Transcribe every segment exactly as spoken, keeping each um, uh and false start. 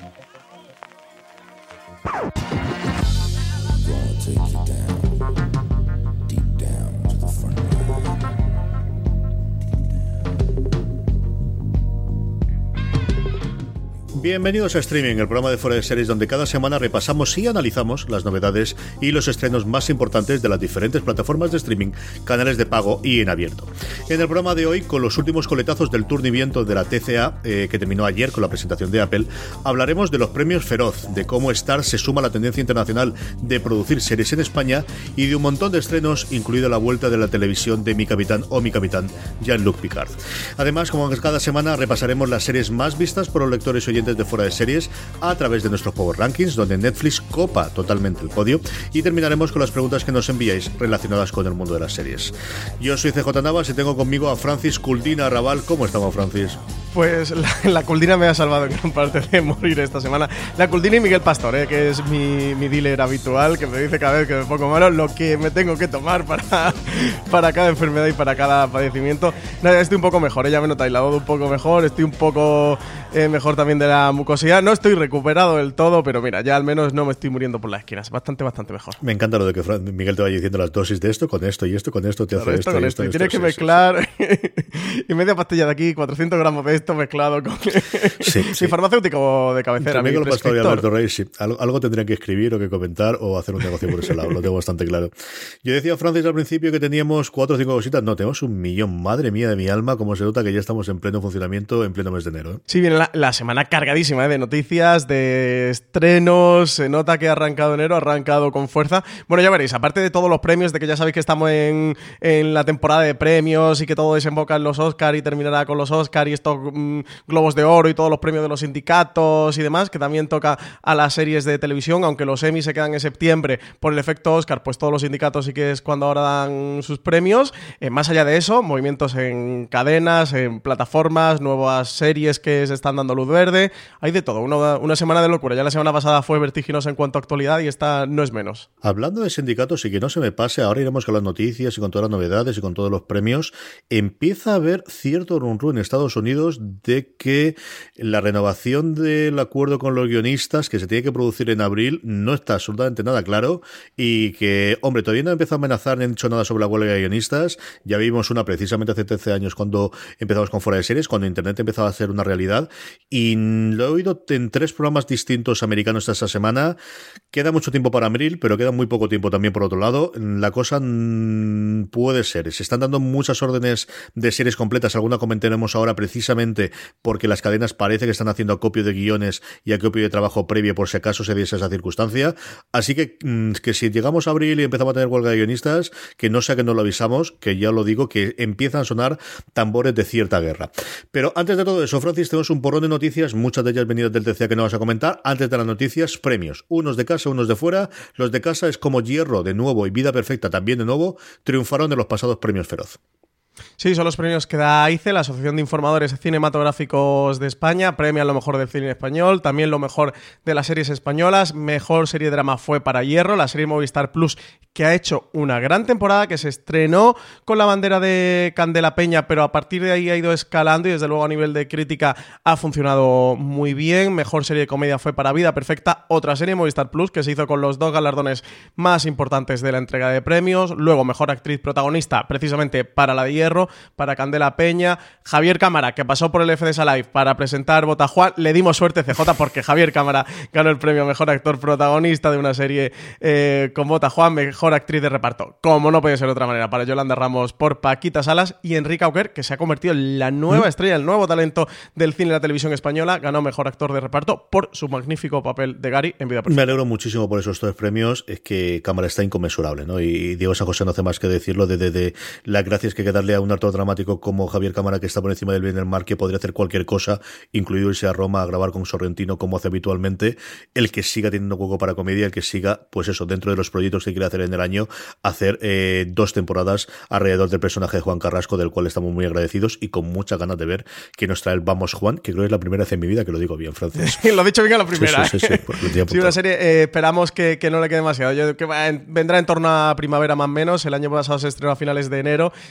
Bienvenidos a Streaming, el programa de Fuera de Series donde cada semana repasamos y analizamos las novedades y los estrenos más importantes de las diferentes plataformas de streaming, canales de pago y en abierto. En el programa de hoy, con los últimos coletazos del turnimiento de la T C A, eh, que terminó ayer con la presentación de Apple, hablaremos de los premios Feroz, de cómo Star se suma a la tendencia internacional de producir series en España y de un montón de estrenos, incluida la vuelta de la televisión de Mi Capitán o Mi Capitán, Jean-Luc Picard. Además, como cada semana, repasaremos las series más vistas por los lectores y oyentes de Fuera de Series a través de nuestros Power Rankings, donde Netflix copa totalmente el podio, y terminaremos con las preguntas que nos enviáis relacionadas con el mundo de las series. Yo soy C J Navas y tengo conmigo a Francis Culdina Raval. ¿Cómo estamos, Francis? Pues la, la Culdina me ha salvado en gran parte de morir esta semana. La Culdina y Miguel Pastor, eh, que es mi, mi dealer habitual, que me dice cada vez que me pongo malo lo que me tengo que tomar para, para cada enfermedad y para cada padecimiento. Nada, estoy un poco mejor, eh, ya me nota aislado un poco mejor, estoy un poco eh, mejor también de la mucosidad. No estoy recuperado del todo, pero mira, ya al menos no me estoy muriendo por las esquinas. Bastante, bastante mejor. Me encanta lo de que Fran, Miguel te vaya diciendo las dosis de esto, con esto y esto, con esto, te hace claro, esto, esto, con y esto. esto. Y tienes que sí, mezclar sí, sí. y media pastilla de aquí, cuatrocientos gramos de esto mezclado con sí, mi sí. farmacéutico de cabecera. Miguel Pastor y Alberto Rey, sí. Algo, algo tendrían que escribir o que comentar o hacer un negocio por ese lado, lo tengo bastante claro. Yo decía a Francis al principio que teníamos cuatro o cinco cositas, no, tenemos un millón, madre mía de mi alma, como se nota que ya estamos en pleno funcionamiento en pleno mes de enero. ¿eh? Sí, viene la, la semana cargadísima ¿eh? de noticias, de estrenos, se nota que ha arrancado enero, ha arrancado con fuerza. Bueno, ya veréis, aparte de todos los premios, de que ya sabéis que estamos en, en la temporada de premios y que todo desemboca en los Oscar y terminará con los Oscar y estos mmm, globos de oro y todos los premios de los sindicatos y demás, que también toca a las series de televisión, aunque los Emmy se quedan en septiembre por el efecto Oscar, pues todos los sindicatos sí que es cuando ahora dan sus premios. Eh, más allá de eso, movimientos en cadenas, en plataformas, nuevas series que se están dando luz verde, hay de todo, una, una semana de locura. Ya la semana pasada fue vertiginosa en cuanto a actualidad y esta no es menos. Hablando de sindicatos y que no se me pase, ahora iremos con las noticias y con todas las novedades y con todos los premios. Empieza a haber cierto run run en Estados Unidos de que la renovación del acuerdo con los guionistas, que se tiene que producir en abril, no está absolutamente nada claro y que, hombre, todavía no empezó a amenazar ni han dicho nada sobre la huelga de guionistas. Ya vimos una precisamente hace trece años cuando empezamos con Fuera de Series, cuando Internet empezaba a ser una realidad, y lo he oído en tres programas distintos americanos esta semana. Queda mucho tiempo para abril, pero queda muy poco tiempo también por otro lado. La cosa mmm, puede ser, se están dando muchas órdenes de series completas, alguna comentaremos ahora precisamente porque las cadenas parece que están haciendo acopio de guiones y acopio de trabajo previo por si acaso se diese esa circunstancia. Así que, mmm, que si llegamos a abril y empezamos a tener huelga de guionistas, que no sea que no lo avisamos, que ya lo digo, que empiezan a sonar tambores de cierta guerra. Pero antes de todo eso, Francis, tenemos un porrón de noticias, muchas de ellas venidas del T C A que no vas a comentar. Antes de las noticias, premios, unos de casa, unos de fuera. Los de casa es como Hierro de nuevo y Vida Perfecta también de nuevo, triunfaron en los pasados premios Feroz. Sí, son los premios que da A I C E, la Asociación de Informadores Cinematográficos de España. Premian lo mejor del cine español, también lo mejor de las series españolas. Mejor serie de drama fue para Hierro, la serie Movistar Plus, que ha hecho una gran temporada, que se estrenó con la bandera de Candela Peña, pero a partir de ahí ha ido escalando y desde luego a nivel de crítica ha funcionado muy bien. Mejor serie de comedia fue para Vida Perfecta, otra serie Movistar Plus que se hizo con los dos galardones más importantes de la entrega de premios. Luego mejor actriz protagonista, precisamente para la de Hierro, para Candela Peña. Javier Cámara, que pasó por el F D S Live para presentar Botajuan, le dimos suerte, C J, porque Javier Cámara ganó el premio a mejor actor protagonista de una serie eh, con Botajuan. Mejor actriz de reparto, como no puede ser de otra manera, para Yolanda Ramos por Paquita Salas. Y Enrique Auquer, que se ha convertido en la nueva estrella, el nuevo talento del cine y la televisión española, ganó mejor actor de reparto por su magnífico papel de Gary en Vida Perfecta. Me alegro muchísimo por esos tres premios. Es que Cámara está inconmensurable, ¿no? Y Diego San José no hace más que decirlo, de, de, de las gracias que hay que darle a un actor dramático como Javier Cámara, que está por encima del bien y del mal, que podría hacer cualquier cosa, incluido irse a Roma a grabar con Sorrentino como hace habitualmente. El que siga teniendo hueco para comedia, el que siga, pues eso, dentro de los proyectos que quiere hacer en el año, hacer eh, dos temporadas alrededor del personaje de Juan Carrasco, del cual estamos muy agradecidos y con muchas ganas de ver que nos trae el Vamos Juan, que creo que es la primera vez en mi vida que lo digo bien, Francis. Lo he dicho bien a la primera. Sí, sí, sí, sí, pues sí una serie, eh, esperamos que, que no le quede demasiado. Yo, que va, vendrá en torno a primavera más o menos. El año pasado se estrenó a finales de enero. Este año creo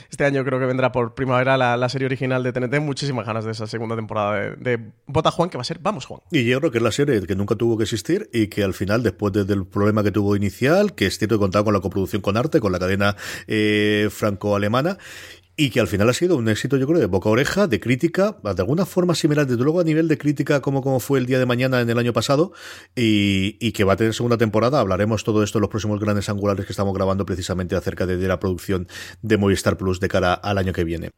creo que vendrá por primavera la, la serie original de T N T. Muchísimas ganas de esa segunda temporada de, de Vota Juan, que va a ser Vamos Juan. Y yo creo que es la serie que nunca tuvo que existir y que al final, después de, del problema que tuvo inicial, que es cierto que contaba con la coproducción con Arte, con la cadena eh, franco-alemana, y que al final ha sido un éxito, yo creo, de boca a oreja, de crítica, de alguna forma similar, desde luego a nivel de crítica como, como fue el Día de Mañana en el año pasado, y, y que va a tener segunda temporada. Hablaremos todo esto en los próximos grandes angulares que estamos grabando precisamente acerca de, de la producción de Movistar Plus de cara al año que viene.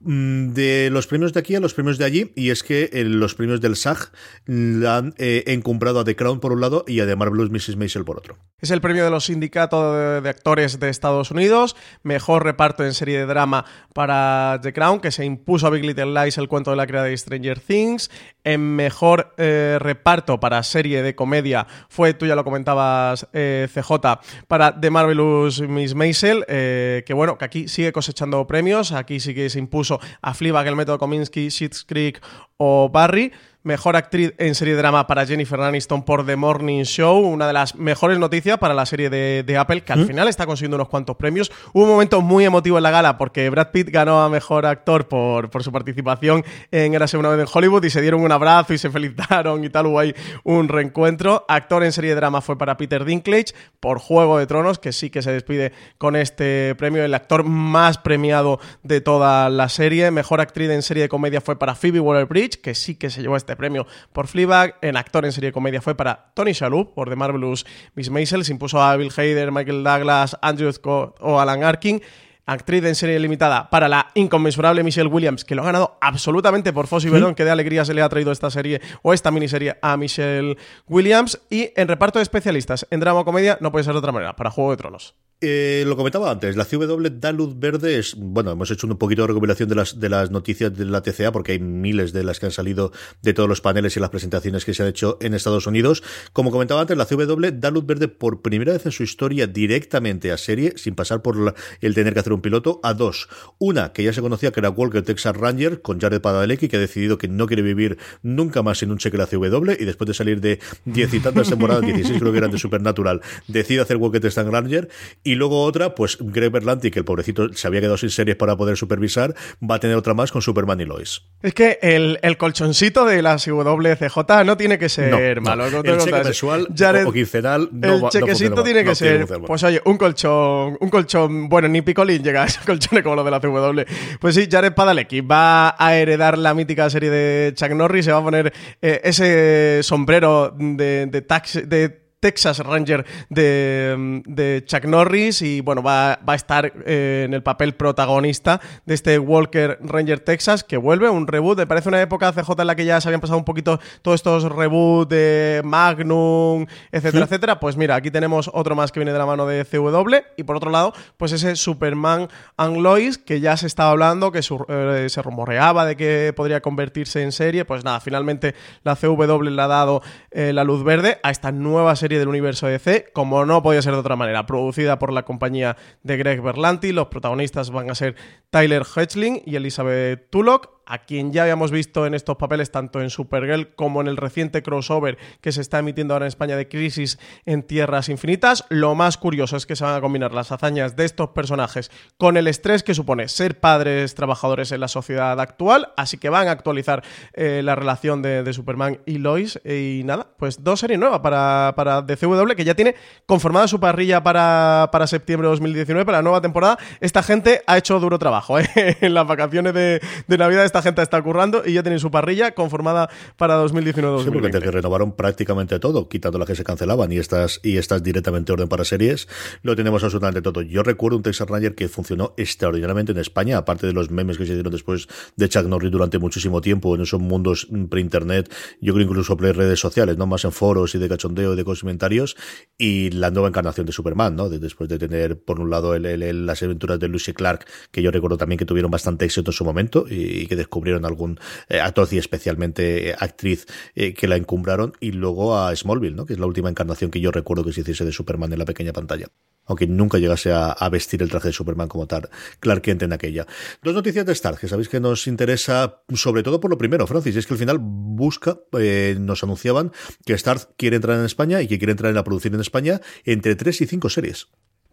De los premios de aquí a los premios de allí, y es que eh, los premios del S A G la han eh, encumbrado a The Crown por un lado y a The Marvelous missus Maisel por otro. Es el premio de los sindicatos de, de actores de Estados Unidos. Mejor reparto en serie de drama para The Crown, que se impuso a Big Little Lies, el cuento de la criada de Stranger Things. En mejor eh, reparto para serie de comedia fue, tú ya lo comentabas, eh, C J, para The Marvelous miss Maisel, eh, que bueno, que aquí sigue cosechando premios. Aquí sí que se impuso a Fleabag, El método Kominsky, Schitt's Creek o Barry. Mejor actriz en serie de drama para Jennifer Aniston por The Morning Show, una de las mejores noticias para la serie de, de Apple, que al ¿Mm? final está consiguiendo unos cuantos premios. Hubo un momento muy emotivo en la gala porque Brad Pitt ganó a mejor actor por, por su participación en Érase una vez en Hollywood, y se dieron un abrazo y se felicitaron y tal, hubo ahí un reencuentro. Actor en serie de drama fue para Peter Dinklage por Juego de Tronos, que sí que se despide con este premio, el actor más premiado de toda la serie. Mejor actriz en serie de comedia fue para Phoebe Waller-Bridge, que sí que se llevó este premio por Fleabag. En actor en serie de comedia fue para Tony Shalhoub por The Marvelous miss Maisel. Se impuso a Bill Hader, Michael Douglas, Andrew Scott o Alan Arkin. Actriz en serie limitada para la inconmensurable Michelle Williams, que lo ha ganado absolutamente por Fosse y Verdon, que de alegría se le ha traído esta serie o esta miniserie a Michelle Williams. Y en reparto de especialistas en drama o comedia no puede ser de otra manera, para Juego de Tronos. Eh, lo comentaba antes, la C W da luz verde. Es, bueno, hemos hecho un poquito de recopilación de las, de las noticias de la T C A, porque hay miles de las que han salido de todos los paneles y las presentaciones que se han hecho en Estados Unidos. Como comentaba antes, la C W da luz verde por primera vez en su historia directamente a serie, sin pasar por la, el tener que hacer un piloto, a dos. Una, que ya se conocía, que era Walker Texas Ranger, con Jared Padalecki, que ha decidido que no quiere vivir nunca más sin un cheque de la C W, y después de salir de diez y tantas temporadas, dieciséis creo que eran de Supernatural, decide hacer Walker Texas Ranger. Y luego otra, pues Greg Berlanti, que el pobrecito se había quedado sin series para poder supervisar, va a tener otra más con Superman y Lois. Es que el, el colchoncito de la C W C J no tiene que ser no, malo. No. El cheque mensual Jared, o quincenal no el chequecito no tiene que no ser, tiene pues oye, un colchón, un colchón, bueno, ni Picolín llega a esos colchones como los de la C W. Pues sí, Jared Padalecki va a heredar la mítica serie de Chuck Norris, se va a poner eh, ese sombrero de, de taxi, de Texas Ranger de, de Chuck Norris, y bueno, va, va a estar eh, en el papel protagonista de este Walker Ranger Texas, que vuelve, un reboot. Me parece una época C J en la que ya se habían pasado un poquito todos estos reboots de Magnum, etcétera, ¿sí? etcétera. Pues mira, aquí tenemos otro más que viene de la mano de C W, y por otro lado, pues ese Superman and Lois, que ya se estaba hablando, que su, eh, se rumoreaba de que podría convertirse en serie. Pues nada, finalmente la C W le ha dado eh, la luz verde a esta nueva serie del universo D C, como no podía ser de otra manera, producida por la compañía de Greg Berlanti. Los protagonistas van a ser Tyler Hoechlin y Elizabeth Tulloch, a quien ya habíamos visto en estos papeles tanto en Supergirl como en el reciente crossover que se está emitiendo ahora en España de Crisis en Tierras Infinitas. Lo más curioso es que se van a combinar las hazañas de estos personajes con el estrés que supone ser padres trabajadores en la sociedad actual, así que van a actualizar eh, la relación de, de Superman y Lois. Y nada, pues dos series nuevas para, para D C W, que ya tiene conformada su parrilla para, para septiembre de dos mil diecinueve, para la nueva temporada. Esta gente ha hecho duro trabajo, ¿eh? En las vacaciones de, de Navidad esta gente está currando y ya tienen su parrilla conformada para dos mil diecinueve dos mil veinte. Sí, porque que renovaron prácticamente todo, quitando las que se cancelaban y estas y estas directamente orden para series, lo tenemos absolutamente todo. Yo recuerdo un Texas Ranger que funcionó extraordinariamente en España, aparte de los memes que se dieron después de Chuck Norris durante muchísimo tiempo en esos mundos pre-internet, yo creo incluso pre-redes sociales, no más en foros y de cachondeo y de comentarios, y la nueva encarnación de Superman, ¿no? De, después de tener, por un lado, el, el, el, las aventuras de Lucy Clark, que yo recuerdo también que tuvieron bastante éxito en su momento y, y que descubrieron algún eh, actor y especialmente eh, actriz eh, que la encumbraron, y luego a Smallville, ¿no? Que es la última encarnación que yo recuerdo que se hiciese de Superman en la pequeña pantalla, aunque nunca llegase a, a vestir el traje de Superman como tal Clark Kent en aquella. Dos noticias de Starz que sabéis que nos interesa, sobre todo por lo primero, Francis, es que al final busca, eh, nos anunciaban que Starz quiere entrar en España y que quiere entrar en la producción en España entre tres y cinco series.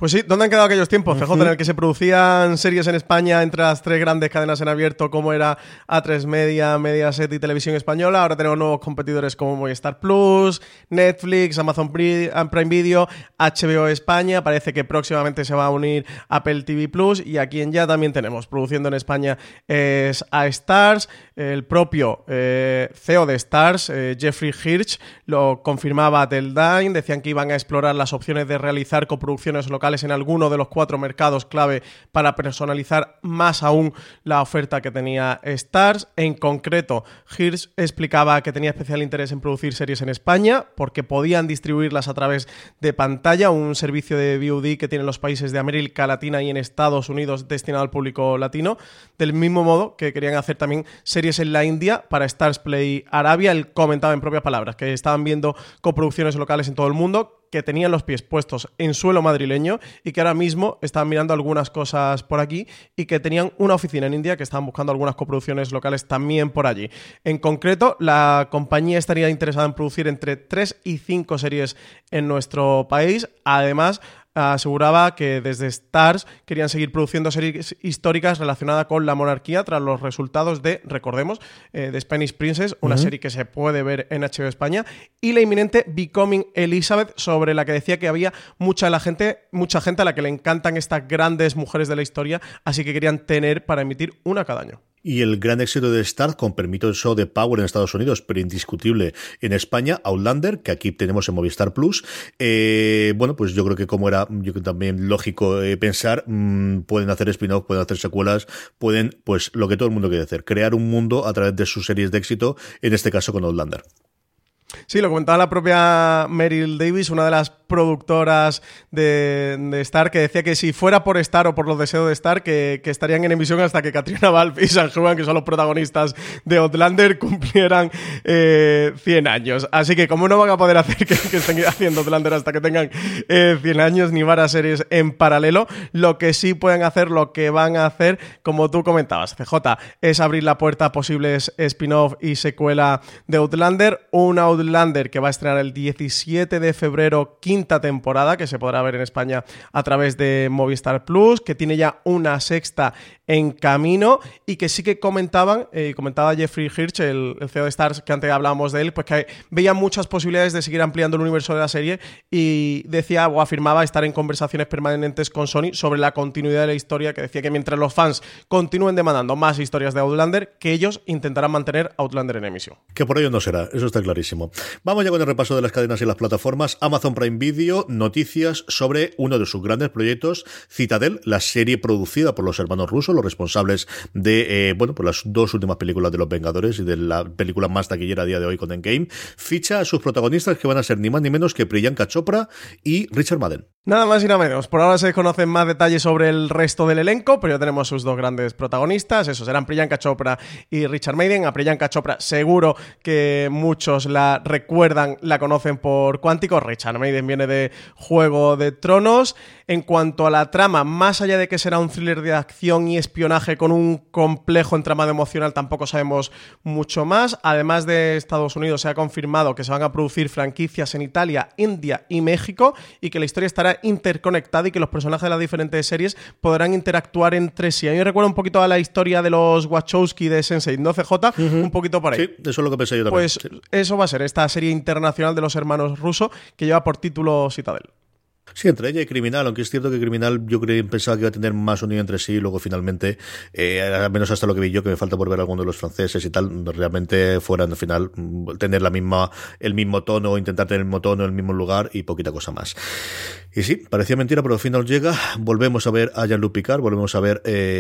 Pues sí, ¿dónde han quedado aquellos tiempos, C J, uh-huh. en el que se producían series en España entre las tres grandes cadenas en abierto, como era A tres Media, Mediaset y Televisión Española? Ahora tenemos nuevos competidores como Movistar Plus, Netflix, Amazon Prime Video, H B O España, parece que próximamente se va a unir Apple T V Plus, y a quien ya también tenemos produciendo en España es a Stars. El propio eh, C E O de Stars, eh, Jeffrey Hirsch, lo confirmaba a Teledyne, decían que iban a explorar las opciones de realizar coproducciones locales en alguno de los cuatro mercados clave para personalizar más aún la oferta que tenía Stars. En concreto, Hirsch explicaba que tenía especial interés en producir series en España porque podían distribuirlas a través de pantalla, un servicio de V O D que tienen los países de América Latina y en Estados Unidos destinado al público latino, del mismo modo que querían hacer también series en la India para Stars Play Arabia. Él comentaba en propias palabras que estaban viendo coproducciones locales en todo el mundo, que tenían los pies puestos en suelo madrileño y que ahora mismo estaban mirando algunas cosas por aquí y que tenían una oficina en India que estaban buscando algunas coproducciones locales también por allí. En concreto, la compañía estaría interesada en producir entre tres y cinco series en nuestro país. Además, aseguraba que desde Stars querían seguir produciendo series históricas relacionadas con la monarquía tras los resultados de, recordemos, eh, de Spanish Princess, una uh-huh. serie que se puede ver en H B O España, y la inminente Becoming Elizabeth, sobre la que decía que había mucha, la gente, mucha gente a la que le encantan estas grandes mujeres de la historia, así que querían tener para emitir una cada año. Y el gran éxito de Stars, con permiso de Power en Estados Unidos, pero indiscutible en España, Outlander, que aquí tenemos en Movistar Plus. Eh, bueno, pues yo creo que como era yo creo también lógico eh, pensar, mmm, pueden hacer spin-off, pueden hacer secuelas, pueden, pues lo que todo el mundo quiere hacer, crear un mundo a través de sus series de éxito, en este caso con Outlander. Sí, lo comentaba la propia Meryl Davis, una de las productoras de, de Star, que decía que si fuera por Star o por los deseos de Star, que, que estarían en emisión hasta que Katrina Balfe y San Juan, que son los protagonistas de Outlander, cumplieran eh, cien años. Así que como no van a poder hacer que, que estén haciendo Outlander hasta que tengan eh, cien años, ni varias series en paralelo, lo que sí pueden hacer, lo que van a hacer, como tú comentabas, C J, es abrir la puerta a posibles spin-off y secuela de Outlander, una Outlander que va a estrenar el diecisiete de febrero, quinta temporada, que se podrá ver en España a través de Movistar Plus, que tiene ya una sexta en camino, y que sí que comentaban, eh, comentaba Jeffrey Hirsch, el, el C E O de Stars, que antes hablábamos de él, pues que veía muchas posibilidades de seguir ampliando el universo de la serie, y decía o afirmaba estar en conversaciones permanentes con Sony sobre la continuidad de la historia, que decía que mientras los fans continúen demandando más historias de Outlander, que ellos intentarán mantener Outlander en emisión. Que por ello no será, eso está clarísimo. Vamos ya con el repaso de las cadenas y las plataformas. Amazon Prime Video, noticias sobre uno de sus grandes proyectos, Citadel, la serie producida por los hermanos rusos, los responsables de eh, bueno, pues las dos últimas películas de los Vengadores y de la película más taquillera a día de hoy con Endgame. Ficha a sus protagonistas, que van a ser ni más ni menos que Priyanka Chopra y Richard Madden. Nada más y nada menos. Por ahora se desconocen más detalles sobre el resto del elenco, pero ya tenemos sus dos grandes protagonistas. Esos serán Priyanka Chopra y Richard Madden. A Priyanka Chopra seguro que muchos la recuerdan, la conocen por Cuántico. Richard Madden viene de Juego de Tronos. En cuanto a la trama, más allá de que será un thriller de acción y espionaje con un complejo entramado emocional, tampoco sabemos mucho más. Además de Estados Unidos, se ha confirmado que se van a producir franquicias en Italia, India y México, y que la historia estará interconectada y que los personajes de las diferentes series podrán interactuar entre sí. A mí me recuerda un poquito a la historia de los Wachowski de sense eight, ¿no, C J? Uh-huh. Un poquito por ahí. Sí, eso es lo que pensé yo también. Pues sí. Eso va a ser esta serie internacional de los hermanos rusos que lleva por título Citadel. Sí, entre ella y Criminal, aunque es cierto que Criminal yo creo, pensaba que iba a tener más unión entre sí, y luego finalmente, eh, al menos hasta lo que vi yo, que me falta por ver alguno de los franceses y tal, realmente fueran al final tener la misma, el mismo tono, intentar tener el mismo tono, el mismo lugar y poquita cosa más. Y sí, parecía mentira, pero al final llega. Volvemos a ver a Jean-Luc Picard, volvemos a ver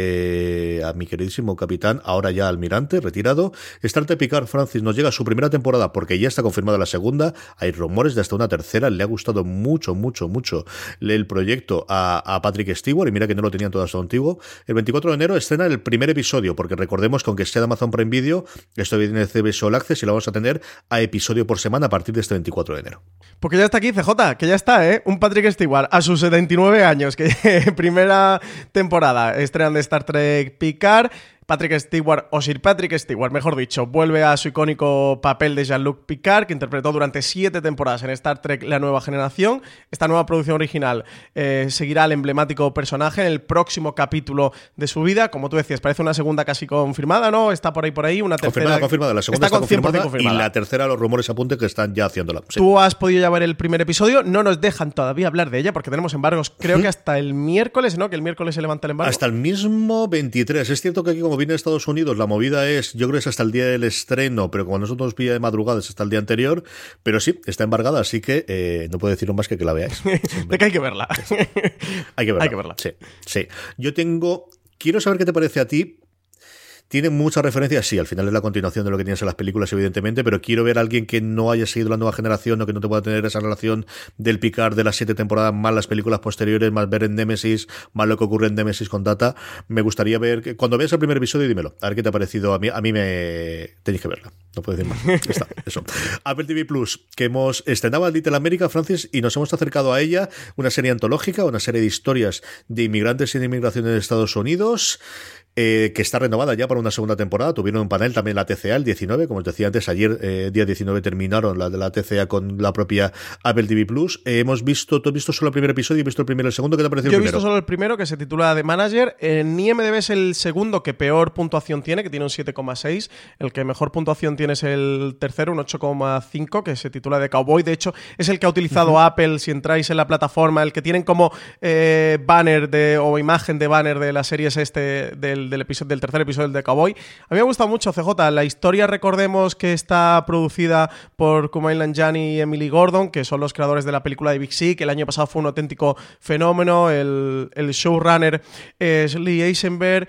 eh, a mi queridísimo capitán, ahora ya almirante, retirado. Star Trek Picard, Francis, nos llega su primera temporada porque ya está confirmada la segunda. Hay rumores de hasta una tercera. Le ha gustado mucho, mucho, mucho el proyecto a, a Patrick Stewart, y mira que no lo tenían todo hasta antiguo. El veinticuatro de enero estrena el primer episodio, porque recordemos que aunque sea de Amazon Prime Video, esto viene de C B S All Access y lo vamos a tener a episodio por semana a partir de este veinticuatro de enero. Porque ya está aquí, C J, que ya está, ¿eh? Un Patrick Stewart a sus setenta y nueve años, que primera temporada estrenan de Star Trek Picard. Patrick Stewart, o Sir Patrick Stewart, mejor dicho, vuelve a su icónico papel de Jean-Luc Picard, que interpretó durante siete temporadas en Star Trek La Nueva Generación. Esta nueva producción original eh, seguirá al emblemático personaje en el próximo capítulo de su vida. Como tú decías, parece una segunda casi confirmada, ¿no? Está por ahí, por ahí, una tercera... Confirmada, confirmada. La segunda está, está confirmada, confirmada. Y la tercera, los rumores apunten que están ya haciéndola. Sí. Tú has podido ya ver el primer episodio, no nos dejan todavía hablar de ella porque tenemos embargos, creo que hasta el miércoles, ¿no? Que el miércoles se levanta el embargo. Hasta el mismo veintitrés. Es cierto que aquí, como viene de Estados Unidos, la movida es, yo creo que es hasta el día del estreno, pero como nosotros nos pilla de madrugada es hasta el día anterior, pero sí, está embargada, así que eh, no puedo deciros más que que la veáis. De que hay que verla. hay que verla. Hay que verla. Sí, sí. Yo tengo... Quiero saber qué te parece a ti. Tiene muchas referencias, sí, al final es la continuación de lo que tienes en las películas, evidentemente, pero quiero ver a alguien que no haya seguido la nueva generación o que no te pueda tener esa relación del Picard de las siete temporadas, más las películas posteriores, más ver en Nemesis, más lo que ocurre en Nemesis con Data. Me gustaría ver, que, cuando veas el primer episodio, dímelo, a ver qué te ha parecido. A mí, a mí me... tenéis que verla, no puedo decir más. Está, eso. Apple T V Plus, que hemos estrenado Little America, Francis, y nos hemos acercado a ella, una serie antológica, una serie de historias de inmigrantes y de inmigración en Estados Unidos, Eh, que está renovada ya para una segunda temporada. Tuvieron un panel también la T C A el diecinueve, como os decía antes, ayer eh, día diecinueve terminaron la de la T C A con la propia Apple T V Plus. Eh, hemos visto, tú has visto solo el primer episodio y he visto el primero y el segundo. ¿Qué te ha parecido Yo el he primero? visto solo el primero, que se titula The Manager. En I M D B es el segundo que peor puntuación tiene, que tiene un siete coma seis. El que mejor puntuación tiene es el tercero, un ocho coma cinco, que se titula The Cowboy. De hecho, es el que ha utilizado uh-huh. Apple, si entráis en la plataforma, el que tienen como eh, banner de, o imagen de banner de las series este del, del episodio del tercer episodio del de Cowboy. A mí me ha gustado mucho, C J. La historia, recordemos que está producida por Kumail Nanjiani y Emily Gordon, que son los creadores de la película de Big Sick, que el año pasado fue un auténtico fenómeno. El, el showrunner es Lee Eisenberg,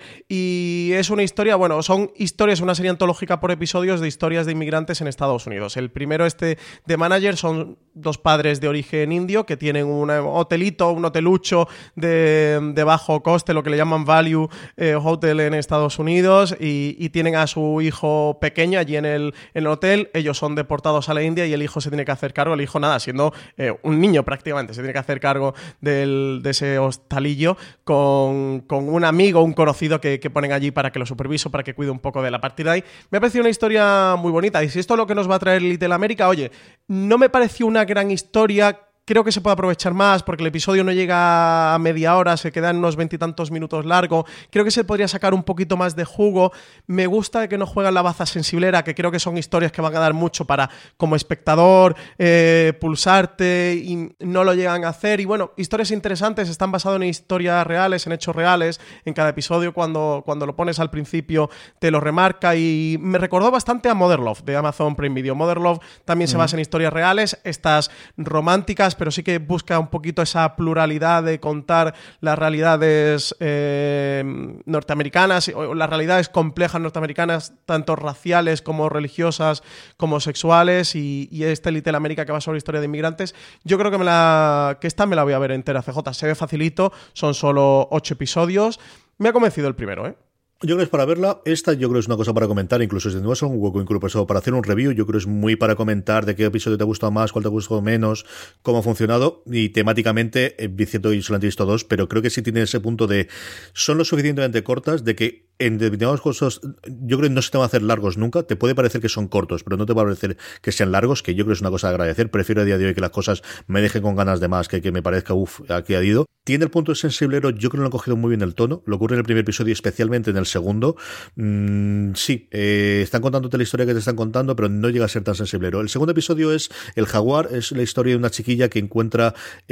y es una historia, bueno, son historias, una serie antológica por episodios de historias de inmigrantes en Estados Unidos. El primero, este de Manager, son dos padres de origen indio que tienen un hotelito, un hotelucho de, de bajo coste, lo que le llaman value eh, hotel en Estados Unidos, y, y tienen a su hijo pequeño allí en el, en el hotel. Ellos son deportados a la India y el hijo se tiene que hacer cargo, el hijo nada, siendo eh, un niño prácticamente, se tiene que hacer cargo del, de ese hostalillo con, con un amigo, un conocido que, que ponen allí para que lo supervise, para que cuide un poco de la partida. Ahí me ha parecido una historia muy bonita, y si esto es lo que nos va a traer Little America, oye, no me pareció una gran historia. Creo que se puede aprovechar más porque el episodio no llega a media hora, se queda en unos veintitantos minutos largo. Creo que se podría sacar un poquito más de jugo. Me gusta que no juegan la baza sensiblera, que creo que son historias que van a dar mucho para, como espectador, eh, pulsarte, y no lo llegan a hacer. Y bueno, historias interesantes, están basadas en historias reales, en hechos reales. En cada episodio, cuando, cuando lo pones al principio, te lo remarca, y me recordó bastante a Mother Love de Amazon Prime Video. Mother Love también mm. se basa en historias reales, estas románticas, pero sí que busca un poquito esa pluralidad de contar las realidades eh, norteamericanas, o las realidades complejas norteamericanas, tanto raciales como religiosas como sexuales, y, y este Little America, que va sobre historia de inmigrantes, yo creo que, me la, que esta me la voy a ver entera, C J. Se ve facilito, son solo ocho episodios. Me ha convencido el primero, ¿eh? Yo creo que es para verla. Esta yo creo que es una cosa para comentar, incluso si no es un hueco incluso para hacer un review. Yo creo que es muy para comentar de qué episodio te ha gustado más, cuál te ha gustado menos, cómo ha funcionado, y temáticamente, eh, cierto, yo solamente he visto dos, pero creo que sí tiene ese punto de son lo suficientemente cortas de que en determinados cosas, yo creo que no se te van a hacer largos nunca. Te puede parecer que son cortos, pero no te va a parecer que sean largos, que yo creo que es una cosa de agradecer. Prefiero a día de hoy que las cosas me dejen con ganas de más, que que me parezca, uff, aquí ha ido. Tiene el punto de sensiblero, yo creo que lo han cogido muy bien el tono. Lo ocurre en el primer episodio y especialmente en el segundo. Mm, sí, eh, están contándote la historia que te están contando, pero no llega a ser tan sensiblero. El segundo episodio es El Jaguar, es la historia de una chiquilla que encuentra,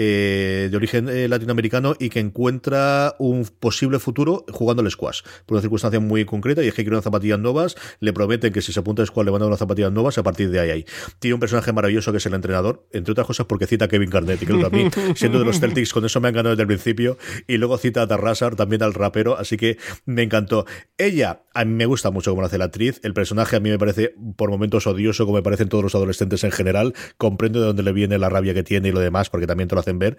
eh, de origen eh, latinoamericano, y que encuentra un posible futuro jugando al squash, por una circunstancia muy concreta, y es que quiere unas zapatillas nuevas. Le prometen que si se apunta al squash le van a dar unas zapatillas nuevas, a partir de ahí hay. Tiene un personaje maravilloso que es el entrenador, entre otras cosas porque cita a Kevin Garnett, y creo que a mí, siendo de los Celtics, con eso me han ganado desde el principio, y luego cita a Tarrasar, también al rapero, así que me encantó. Ella, a mí me gusta mucho cómo lo hace la actriz. El personaje a mí me parece por momentos odioso, como me parecen todos los adolescentes en general. Comprendo de dónde le viene la rabia que tiene y lo demás, porque también te lo hacen ver.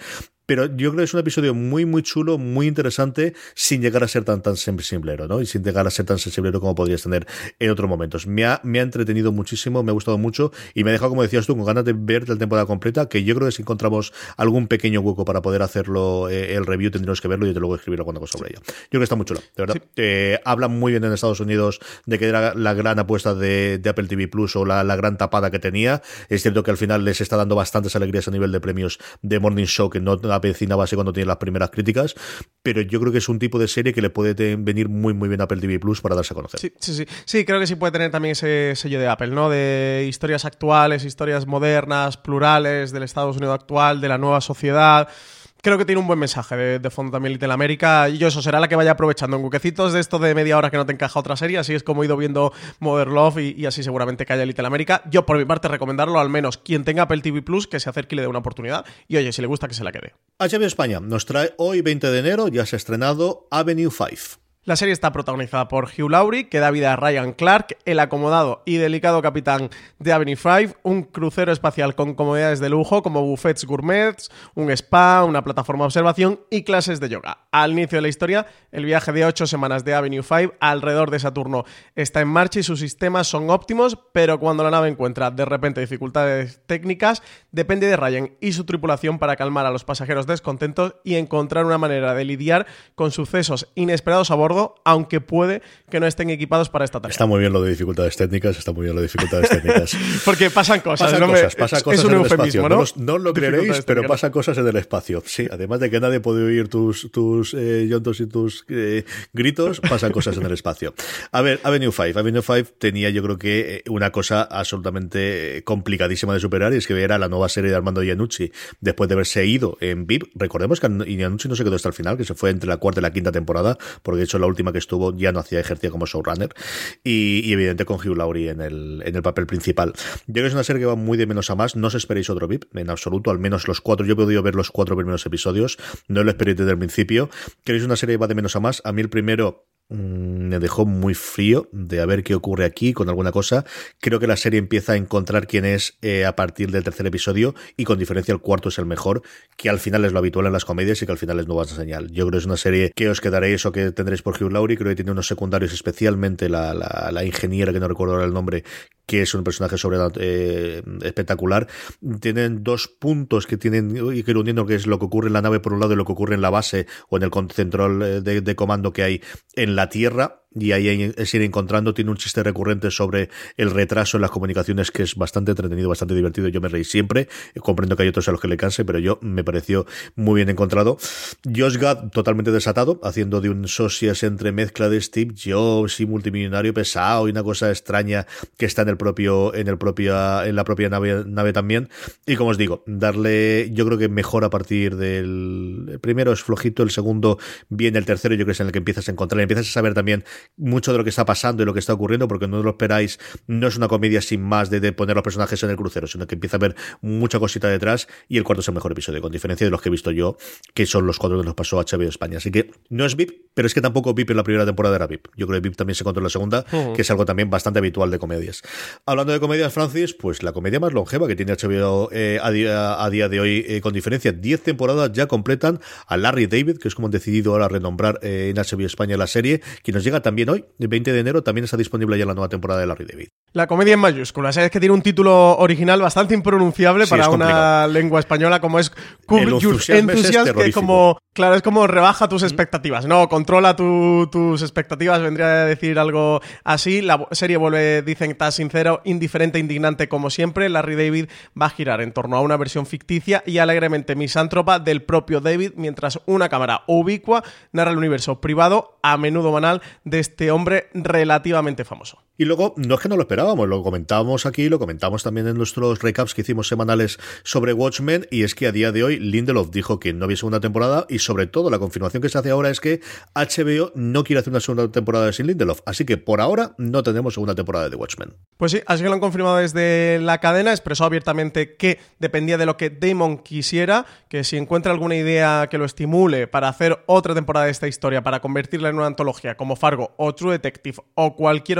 pero yo creo que es un episodio muy, muy chulo, muy interesante, sin llegar a ser tan, tan simplero, ¿no? Y sin llegar a ser tan sensiblero como podrías tener en otros momentos. Me ha, me ha entretenido muchísimo, me ha gustado mucho y me ha dejado, como decías tú, con ganas de ver la temporada completa, que yo creo que si encontramos algún pequeño hueco para poder hacerlo, eh, el review, tendremos que verlo y yo te luego escribir alguna cosa sobre ella. Yo creo que está muy chulo, de verdad. Sí. Eh, habla muy bien en Estados Unidos de que era la gran apuesta de, de Apple T V Plus o la, la gran tapada que tenía. Es cierto que al final les está dando bastantes alegrías a nivel de premios de Morning Show, que no avecinaba así cuando tiene las primeras críticas, pero yo creo que es un tipo de serie que le puede te, venir muy muy bien a Apple T V Plus para darse a conocer. Sí, sí, sí. Sí, creo que sí puede tener también ese sello de Apple, ¿no? De historias actuales, historias modernas, plurales, del Estados Unidos actual, de la nueva sociedad. Creo que tiene un buen mensaje de, de fondo también Little America, y yo eso será la que vaya aprovechando en buquecitos de esto de media hora que no te encaja otra serie, así es como he ido viendo Modern Love y, y así seguramente que haya Little America. Yo por mi parte recomendarlo, al menos quien tenga Apple T V Plus, que se acerque y le dé una oportunidad, y oye, si le gusta que se la quede. H B O España nos trae hoy veinte de enero, ya se ha estrenado Avenue cinco. La serie está protagonizada por Hugh Laurie, que da vida a Ryan Clark, el acomodado y delicado capitán de Avenue cinco, un crucero espacial con comodidades de lujo como buffets gourmets, un spa, una plataforma de observación y clases de yoga. Al inicio de la historia, el viaje de ocho semanas de Avenue cinco alrededor de Saturno está en marcha y sus sistemas son óptimos, pero cuando la nave encuentra de repente dificultades técnicas, depende de Ryan y su tripulación para calmar a los pasajeros descontentos y encontrar una manera de lidiar con sucesos inesperados a bordo, aunque puede que no estén equipados para esta tarea. Está muy bien lo de dificultades técnicas, está muy bien lo de dificultades técnicas. Porque pasan cosas. Pasan no cosas, me, pasan es, cosas es un en el eufemismo, espacio. ¿no? No, no lo creeréis, pero pasan cosas en el espacio. Sí, además de que nadie puede oír tus, tus eh, llantos y tus eh, gritos, pasan cosas en el espacio. A ver, Avenue cinco. Avenue cinco tenía, yo creo que, una cosa absolutamente complicadísima de superar, y es que era la nueva serie de Armando Iannucci después de haberse ido en V I P. Recordemos que Iannucci no se quedó hasta el final, que se fue entre la cuarta y la quinta temporada, porque de hecho la última que estuvo ya no hacía ejercía como showrunner, y, y evidente con Hugh Laurie en el, en el papel principal. Yo creo que es una serie que va muy de menos a más, no os esperéis otro V I P, en absoluto, al menos los cuatro, yo he podido ver los cuatro primeros episodios, no lo esperéis desde el principio. Creo que es una serie que va de menos a más. A mí el primero me dejó muy frío de a ver qué ocurre aquí con alguna cosa. Creo que la serie empieza a encontrar quién es eh, a partir del tercer episodio, y con diferencia el cuarto es el mejor, que al final es lo habitual en las comedias y que al final es nueva señal. Yo creo que es una serie que os quedaréis o que tendréis por Hugh Laurie. Creo que tiene unos secundarios, especialmente la, la, la ingeniera, que no recuerdo ahora el nombre, que es un personaje sobre eh, espectacular. Tienen dos puntos que tienen y que uniendo, que es lo que ocurre en la nave por un lado y lo que ocurre en la base o en el control de, de comando que hay en la Tierra. Y ahí es ir encontrando, tiene un chiste recurrente sobre el retraso en las comunicaciones que es bastante entretenido, bastante divertido. Yo me reí siempre, comprendo que hay otros a los que le canse, pero yo me pareció muy bien encontrado. Josh Gad totalmente desatado, haciendo de un socias entre mezcla de Steve Jobs y multimillonario pesado y una cosa extraña que está en el propio, en el propia, en la propia nave, nave también. Y como os digo, darle, yo creo que mejor a partir del el primero es flojito, el segundo bien, el tercero yo creo que es en el que empiezas a encontrar, empiezas a saber también mucho de lo que está pasando y lo que está ocurriendo, porque no lo esperáis. No es una comedia sin más de, de poner los personajes en el crucero, sino que empieza a haber mucha cosita detrás, y el cuarto es el mejor episodio, con diferencia de los que he visto yo, que son los cuatro que nos pasó H B O España. Así que no es V I P, pero es que tampoco V I P en la primera temporada era V I P. Yo creo que V I P también se encontró en la segunda, uh-huh. que es algo también bastante habitual de comedias. Hablando de comedias, Francis, pues la comedia más longeva que tiene H B O eh, a, día, a día de hoy, eh, con diferencia, diez temporadas ya completan a Larry David, que es como han decidido ahora renombrar eh, en H B O España la serie, que nos llega también hoy, el veinte de enero, también está disponible ya la nueva temporada de Larry David. La comedia en mayúsculas, es que tiene un título original bastante impronunciable sí, para una lengua española, como es Curb Your Enthusiasm, que es como, claro, es como rebaja tus expectativas, no, controla tu, tus expectativas, vendría a decir algo así. La serie vuelve, dicen, tan sincero, indiferente, indignante como siempre. Larry David va a girar en torno a una versión ficticia y alegremente misántropa del propio David, mientras una cámara ubicua narra el universo privado, a menudo banal, de este hombre relativamente famoso. Y luego, no es que no lo esperábamos, lo comentábamos aquí, lo comentamos también en nuestros recaps que hicimos semanales sobre Watchmen, y es que a día de hoy Lindelof dijo que no había segunda temporada, y sobre todo la confirmación que se hace ahora es que H B O no quiere hacer una segunda temporada sin Lindelof, así que por ahora no tenemos segunda temporada de Watchmen. Pues sí, así que lo han confirmado desde la cadena, expresó abiertamente que dependía de lo que Damon quisiera, que si encuentra alguna idea que lo estimule para hacer otra temporada de esta historia, para convertirla en una antología como Fargo o True Detective o cualquier otra cosa,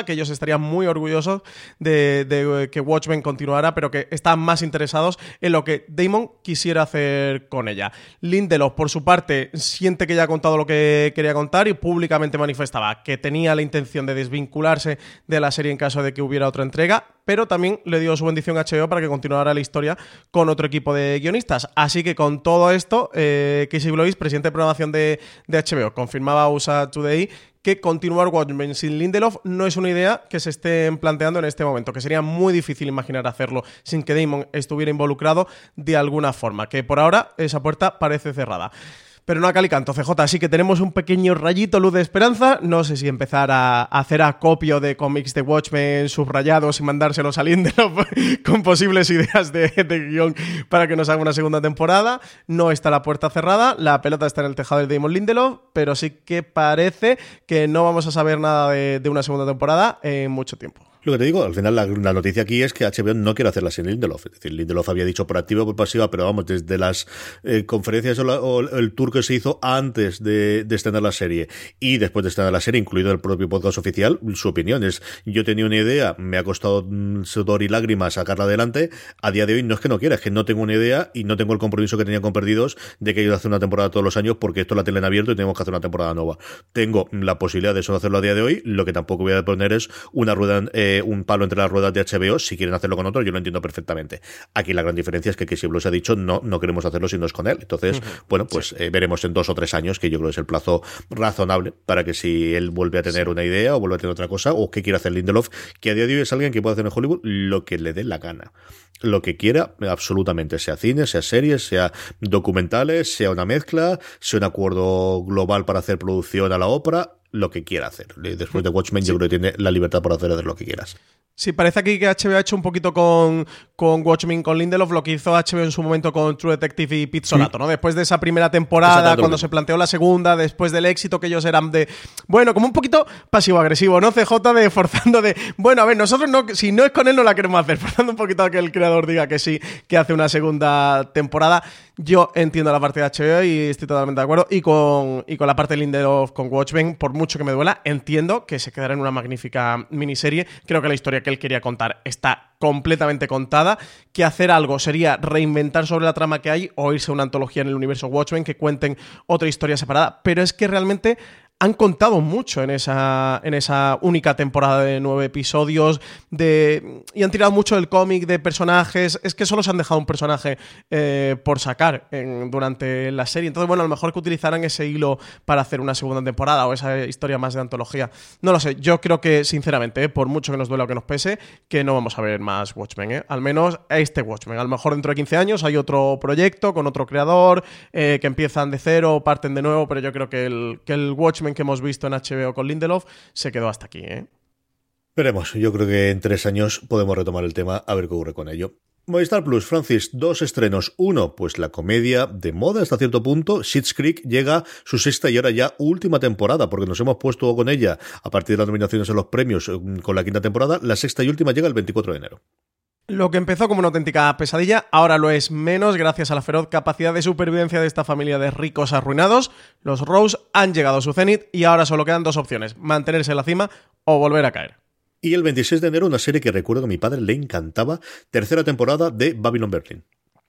cosa, que ellos estarían muy orgullosos de, de que Watchmen continuara, pero que están más interesados en lo que Damon quisiera hacer con ella. Lindelof, por su parte, siente que ya ha contado lo que quería contar y públicamente manifestaba que tenía la intención de desvincularse de la serie en caso de que hubiera otra entrega, pero también le dio su bendición a H B O para que continuara la historia con otro equipo de guionistas. Así que con todo esto, eh, Casey Blois, presidente de programación de, de H B O, confirmaba a U S A Today que continuar Watchmen sin Lindelof no es una idea que se estén planteando en este momento, que sería muy difícil imaginar hacerlo sin que Damon estuviera involucrado de alguna forma, que por ahora esa puerta parece cerrada. Pero no a cal y canto, C J, así que tenemos un pequeño rayito luz de esperanza. No sé si empezar a hacer acopio de cómics de Watchmen subrayados y mandárselos a Lindelof con posibles ideas de, de guión para que nos haga una segunda temporada. No está la puerta cerrada, la pelota está en el tejado de Damon Lindelof, pero sí que parece que no vamos a saber nada de, de una segunda temporada en mucho tiempo. Lo que te digo, al final la, la noticia aquí es que H B O no quiere hacerla sin Lindelof. Es decir, Lindelof había dicho por activa o por pasiva, pero vamos, desde las eh, conferencias o, la, o el tour que se hizo antes de, de estrenar la serie y después de estrenar la serie, incluido el propio podcast oficial, su opinión es: yo tenía una idea, me ha costado mm, sudor y lágrimas sacarla adelante, a día de hoy no es que no quiera, es que no tengo una idea y no tengo el compromiso que tenía con Perdidos de que ellos hacen una temporada todos los años porque esto la tele en abierto y tenemos que hacer una temporada nueva. Tengo la posibilidad de solo hacerlo a día de hoy, lo que tampoco voy a poner es una rueda, eh, un palo entre las ruedas de H B O. Si quieren hacerlo con otro, yo lo entiendo perfectamente. Aquí la gran diferencia es que Casey Blois ha dicho no, no queremos hacerlo si no es con él. Entonces, uh-huh. bueno, pues sí. eh, veremos en dos o tres años, que yo creo que es el plazo razonable para que si él vuelve a tener sí. una idea o vuelve a tener otra cosa, o qué quiere hacer Lindelof, que a día de hoy es alguien que puede hacer en Hollywood lo que le dé la gana. Lo que quiera, absolutamente, sea cine, sea series, sea documentales, sea una mezcla, sea un acuerdo global para hacer producción a la ópera, lo que quiera hacer. Después de Watchmen, sí. yo creo que tiene la libertad por hacer, hacer lo que quieras. Sí, parece aquí que H B O ha hecho un poquito con, con Watchmen, con Lindelof, lo que hizo H B O en su momento con True Detective y Pete Solato, ¿no? Después de esa primera temporada, cuando se planteó la segunda, después del éxito que ellos eran de... Bueno, como un poquito pasivo-agresivo, ¿no? C J de forzando de... Bueno, a ver, nosotros no, si no es con él no la queremos hacer, forzando un poquito a que el creador diga que sí, que hace una segunda temporada. Yo entiendo la parte de H B O y estoy totalmente de acuerdo. Y con, y con la parte de Lindelof con Watchmen, por mucho que me duela, entiendo que se quedará en una magnífica miniserie. Creo que la historia que él quería contar está completamente contada, que hacer algo sería reinventar sobre la trama que hay o irse a una antología en el universo Watchmen que cuenten otra historia separada, pero es que realmente han contado mucho en esa, en esa única temporada de nueve episodios de, y han tirado mucho del cómic de personajes. Es que solo se han dejado un personaje eh, por sacar en, durante la serie. Entonces, bueno, a lo mejor que utilizaran ese hilo para hacer una segunda temporada o esa historia más de antología. No lo sé. Yo creo que, sinceramente, eh, por mucho que nos duela o que nos pese, que no vamos a ver más Watchmen. Eh. Al menos este Watchmen. A lo mejor dentro de quince años hay otro proyecto con otro creador eh, que empiezan de cero o parten de nuevo, pero yo creo que el, que el Watchmen que hemos visto en H B O con Lindelof se quedó hasta aquí, ¿eh? Veremos, yo creo que en tres años podemos retomar el tema a ver qué ocurre con ello. Movistar Plus, Francis, dos estrenos. Uno, pues la comedia de moda hasta cierto punto. Schitt's Creek llega su sexta y ahora ya última temporada, porque nos hemos puesto con ella a partir de las nominaciones en los premios con la quinta temporada. La sexta y última llega el veinticuatro de enero. Lo que empezó como una auténtica pesadilla, ahora lo es menos gracias a la feroz capacidad de supervivencia de esta familia de ricos arruinados. Los Rose han llegado a su cenit y ahora solo quedan dos opciones: mantenerse en la cima o volver a caer. Y el veintiséis de enero, una serie que recuerdo que a mi padre le encantaba, tercera temporada de Babylon Berlin.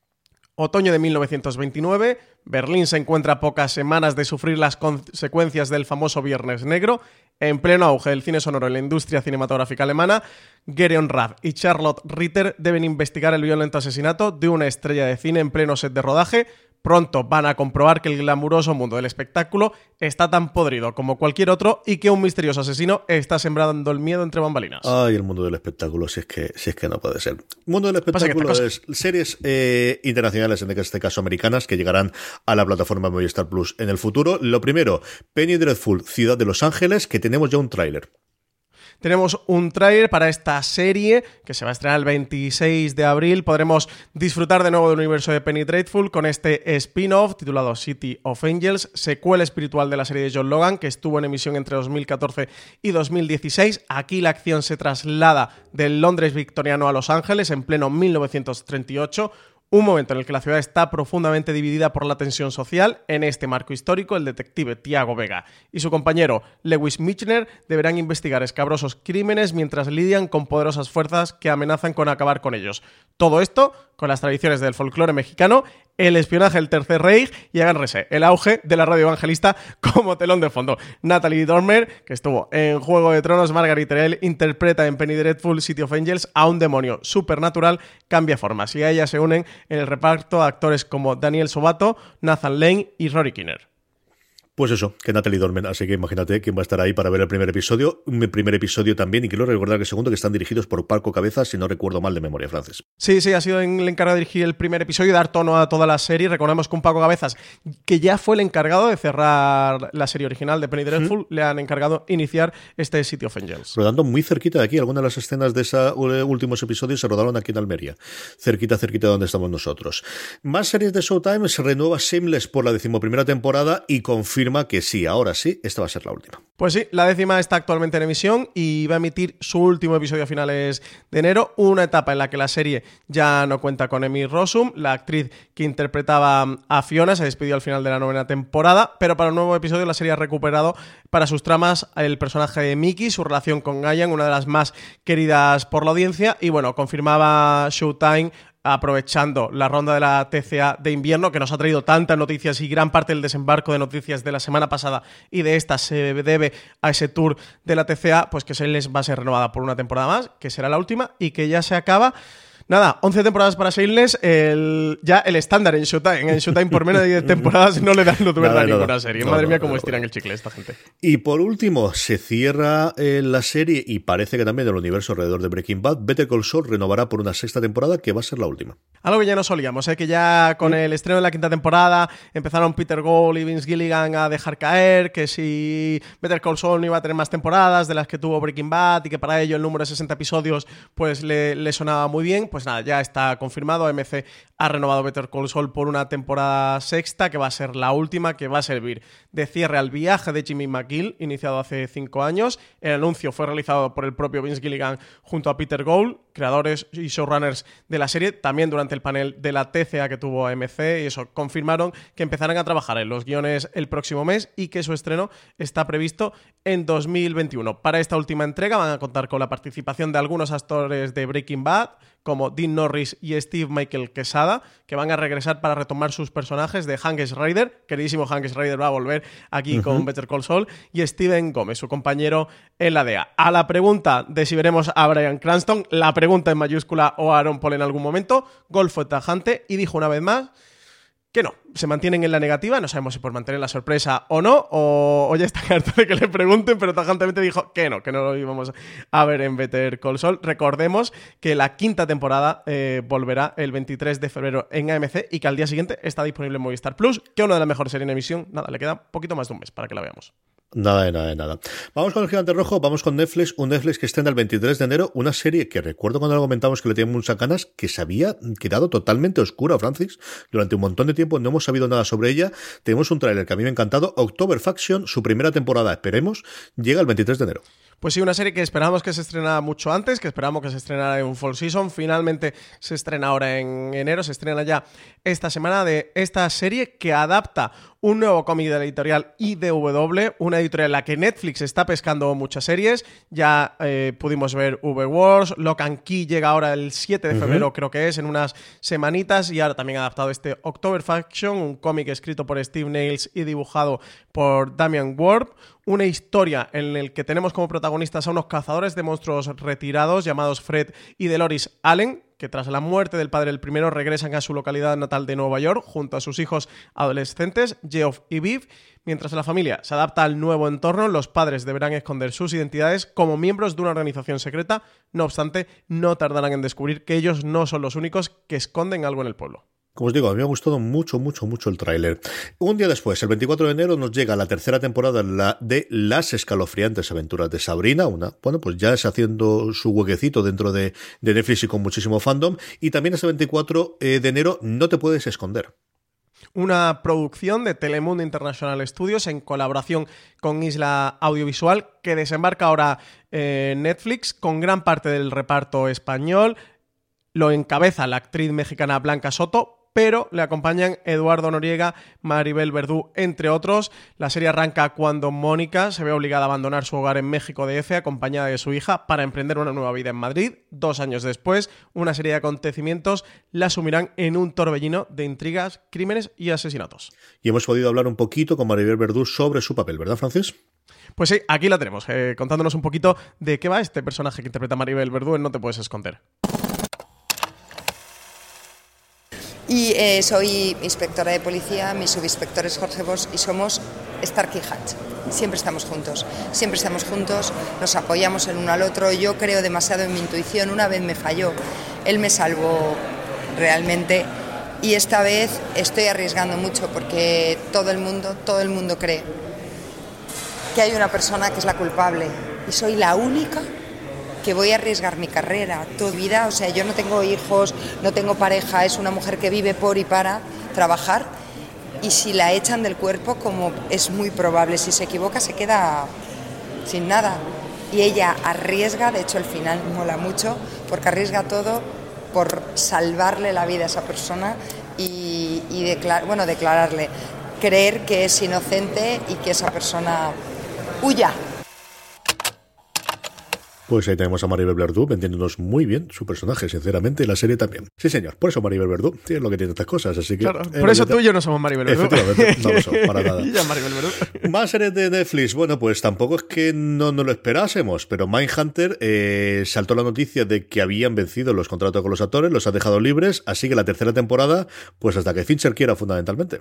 Otoño de mil novecientos veintinueve, Berlín se encuentra a pocas semanas de sufrir las consecuencias del famoso Viernes Negro. En pleno auge del cine sonoro en la industria cinematográfica alemana, Gereon Rath y Charlotte Ritter deben investigar el violento asesinato de una estrella de cine en pleno set de rodaje. Pronto van a comprobar que el glamuroso mundo del espectáculo está tan podrido como cualquier otro y que un misterioso asesino está sembrando el miedo entre bambalinas. Ay, el mundo del espectáculo, si es que, si es que no puede ser. El mundo del espectáculo es series eh, internacionales, en este caso americanas, que llegarán a la plataforma Movistar Plus en el futuro. Lo primero, Penny Dreadful, Ciudad de Los Ángeles, que tenemos ya un tráiler. Tenemos un tráiler para esta serie que se va a estrenar el veintiséis de abril. Podremos disfrutar de nuevo del universo de Penny Dreadful con este spin-off titulado City of Angels, secuela espiritual de la serie de John Logan que estuvo en emisión entre dos mil catorce y dos mil dieciséis. Aquí la acción se traslada del Londres victoriano a Los Ángeles en pleno mil novecientos treinta y ocho. Un momento en el que la ciudad está profundamente dividida por la tensión social. En este marco histórico, el detective Tiago Vega y su compañero Lewis Michener deberán investigar escabrosos crímenes mientras lidian con poderosas fuerzas que amenazan con acabar con ellos. Todo esto con las tradiciones del folclore mexicano, el espionaje del Tercer Reich y, agárrese, el auge de la radio evangelista como telón de fondo. Natalie Dormer, que estuvo en Juego de Tronos, Margaret Terrell, interpreta en Penny Dreadful City of Angels a un demonio supernatural, cambia formas, y a ella se unen en el reparto actores como Daniel Sobato, Nathan Lane y Rory Kinnear. Pues eso, que Natalie Dormer, así que imagínate quién va a estar ahí para ver el primer episodio, un primer episodio también, y quiero recordar que el segundo, que están dirigidos por Paco Cabezas, si no recuerdo mal de memoria, Francis. Sí, sí, ha sido el encargado de dirigir el primer episodio y dar tono a toda la serie. Recordemos que un Paco Cabezas, que ya fue el encargado de cerrar la serie original de Penny Dreadful, ¿Mm? le han encargado iniciar este City of Angels. Rodando muy cerquita de aquí, algunas de las escenas de esos últimos episodios se rodaron aquí en Almería, cerquita, cerquita de donde estamos nosotros. Más series de Showtime, se renueva Shameless por la decimoprimera temporada y confirma que sí, ahora sí, esta va a ser la última. Pues sí, la décima está actualmente en emisión y va a emitir su último episodio a finales de enero, una etapa en la que la serie ya no cuenta con Emmy Rossum, la actriz que interpretaba a Fiona se despidió al final de la novena temporada, pero para un nuevo episodio la serie ha recuperado para sus tramas el personaje de Mickey, su relación con Ryan, una de las más queridas por la audiencia, y bueno, confirmaba Showtime aprovechando la ronda de la T C A de invierno, que nos ha traído tantas noticias, y gran parte del desembarco de noticias de la semana pasada y de esta se debe a ese tour de la T C A, pues que se les va a ser renovada por una temporada más, que será la última y que ya se acaba. Nada, once temporadas para Shameless, el, ya el estándar en Showtime. En Showtime por menos de diez temporadas no le dan luz verde a ninguna serie. No, Madre no, mía, no, cómo no, estiran no. el chicle esta gente. Y por último, se cierra eh, la serie, y parece que también el universo alrededor de Breaking Bad. Better Call Saul renovará por una sexta temporada, que va a ser la última. Algo que ya no solíamos, ¿eh? Que ya con el estreno de la quinta temporada empezaron Peter Gould y Vince Gilligan a dejar caer que si Better Call Saul no iba a tener más temporadas de las que tuvo Breaking Bad y que para ello el número de sesenta episodios pues le, le sonaba muy bien. Pues nada, ya está confirmado. A M C ha renovado Better Call Saul por una temporada sexta, que va a ser la última, que va a servir de cierre al viaje de Jimmy McGill, iniciado hace cinco años. El anuncio fue realizado por el propio Vince Gilligan junto a Peter Gould, creadores y showrunners de la serie, también durante el panel de la T C A que tuvo A M C, y eso, confirmaron que empezarán a trabajar en los guiones el próximo mes y que su estreno está previsto en dos mil veintiuno. Para esta última entrega van a contar con la participación de algunos actores de Breaking Bad, como Dean Norris y Steve Michael Quesada, que van a regresar para retomar sus personajes de Hank Schrader, queridísimo Hank Schrader va a volver aquí uh-huh. con Better Call Saul, y Steven Gómez, su compañero en la D E A. A la pregunta de si veremos a Bryan Cranston, la pregunta en mayúscula, o a Aaron Paul en algún momento, Gold fue tajante y dijo una vez más que no, se mantienen en la negativa, no sabemos si por mantener la sorpresa o no, o, o ya está harto de que le pregunten, pero tajantemente dijo que no, que no lo íbamos a ver en Better Call Saul. Recordemos que la quinta temporada eh, volverá el veintitrés de febrero en A M C y que al día siguiente está disponible en Movistar Plus, que es una de las mejores series en emisión. Nada, le queda un poquito más de un mes para que la veamos. Nada de nada de nada. Vamos con el gigante rojo, vamos con Netflix, un Netflix que estrena el veintitrés de enero, una serie que recuerdo cuando lo comentamos que le tenían muchas ganas, que se había quedado totalmente oscura, Francis. Durante un montón de tiempo no hemos sabido nada sobre ella. Tenemos un tráiler que a mí me ha encantado, October Faction, su primera temporada, esperemos, llega el veintitrés de enero. Pues sí, una serie que esperábamos que se estrenara mucho antes, que esperábamos que se estrenara en un fall season, finalmente se estrena ahora en enero, se estrena ya esta semana, de esta serie que adapta un nuevo cómic de la editorial I D W, una editorial en la que Netflix está pescando muchas series. Ya eh, pudimos ver V Wars, Lock and Key llega ahora el siete de febrero, uh-huh. creo que es, en unas semanitas, y ahora también ha adaptado este October Faction, un cómic escrito por Steve Niles y dibujado por Damian Ward. Una historia en la que tenemos como protagonistas a unos cazadores de monstruos retirados llamados Fred y Dolores Allen, que tras la muerte del padre del primero regresan a su localidad natal de Nueva York junto a sus hijos adolescentes, Geoff y Viv. Mientras la familia se adapta al nuevo entorno, los padres deberán esconder sus identidades como miembros de una organización secreta. No obstante, no tardarán en descubrir que ellos no son los únicos que esconden algo en el pueblo. Como os digo, a mí me ha gustado mucho, mucho, mucho el tráiler. Un día después, el veinticuatro de enero, nos llega la tercera temporada la de Las escalofriantes aventuras de Sabrina, una, bueno, pues ya es haciendo su huequecito dentro de, de Netflix y con muchísimo fandom. Y también este veinticuatro de enero, No te puedes esconder. Una producción de Telemundo International Studios en colaboración con Isla Audiovisual, que desembarca ahora en Netflix con gran parte del reparto español. Lo encabeza la actriz mexicana Blanca Soto, pero le acompañan Eduardo Noriega, Maribel Verdú, entre otros. La serie arranca cuando Mónica se ve obligada a abandonar su hogar en México D F acompañada de su hija para emprender una nueva vida en Madrid. Dos años después, una serie de acontecimientos la sumirán en un torbellino de intrigas, crímenes y asesinatos. Y hemos podido hablar un poquito con Maribel Verdú sobre su papel, ¿verdad, Francis? Pues sí, aquí la tenemos, eh, contándonos un poquito de qué va este personaje que interpreta Maribel Verdú en No te puedes esconder. Y eh, soy inspectora de policía, mi subinspector es Jorge Bosch y somos Stark y Hatch. Siempre estamos juntos, siempre estamos juntos, nos apoyamos el uno al otro. Yo creo demasiado en mi intuición, una vez me falló, él me salvó realmente y esta vez estoy arriesgando mucho porque todo el mundo, todo el mundo cree que hay una persona que es la culpable y soy la única que voy a arriesgar mi carrera, toda mi vida, o sea, yo no tengo hijos, no tengo pareja, es una mujer que vive por y para trabajar y si la echan del cuerpo, como es muy probable, si se equivoca se queda sin nada y ella arriesga, de hecho el final mola mucho porque arriesga todo por salvarle la vida a esa persona y, y declar, bueno, declararle, creer que es inocente y que esa persona huya. Pues ahí tenemos a Maribel Verdú vendiéndonos muy bien su personaje, sinceramente, y la serie también. Sí, señor, por eso Maribel Verdú es lo que tiene estas cosas, así que... Claro, por eso tú y yo no somos Maribel Verdú. Efectivamente, no lo somos, para nada. Y ya Maribel Verdú. Más series de Netflix, bueno, pues tampoco es que no nos lo esperásemos, pero Mindhunter eh, saltó la noticia de que habían vencido los contratos con los actores, los ha dejado libres, así que la tercera temporada, pues hasta que Fincher quiera, fundamentalmente.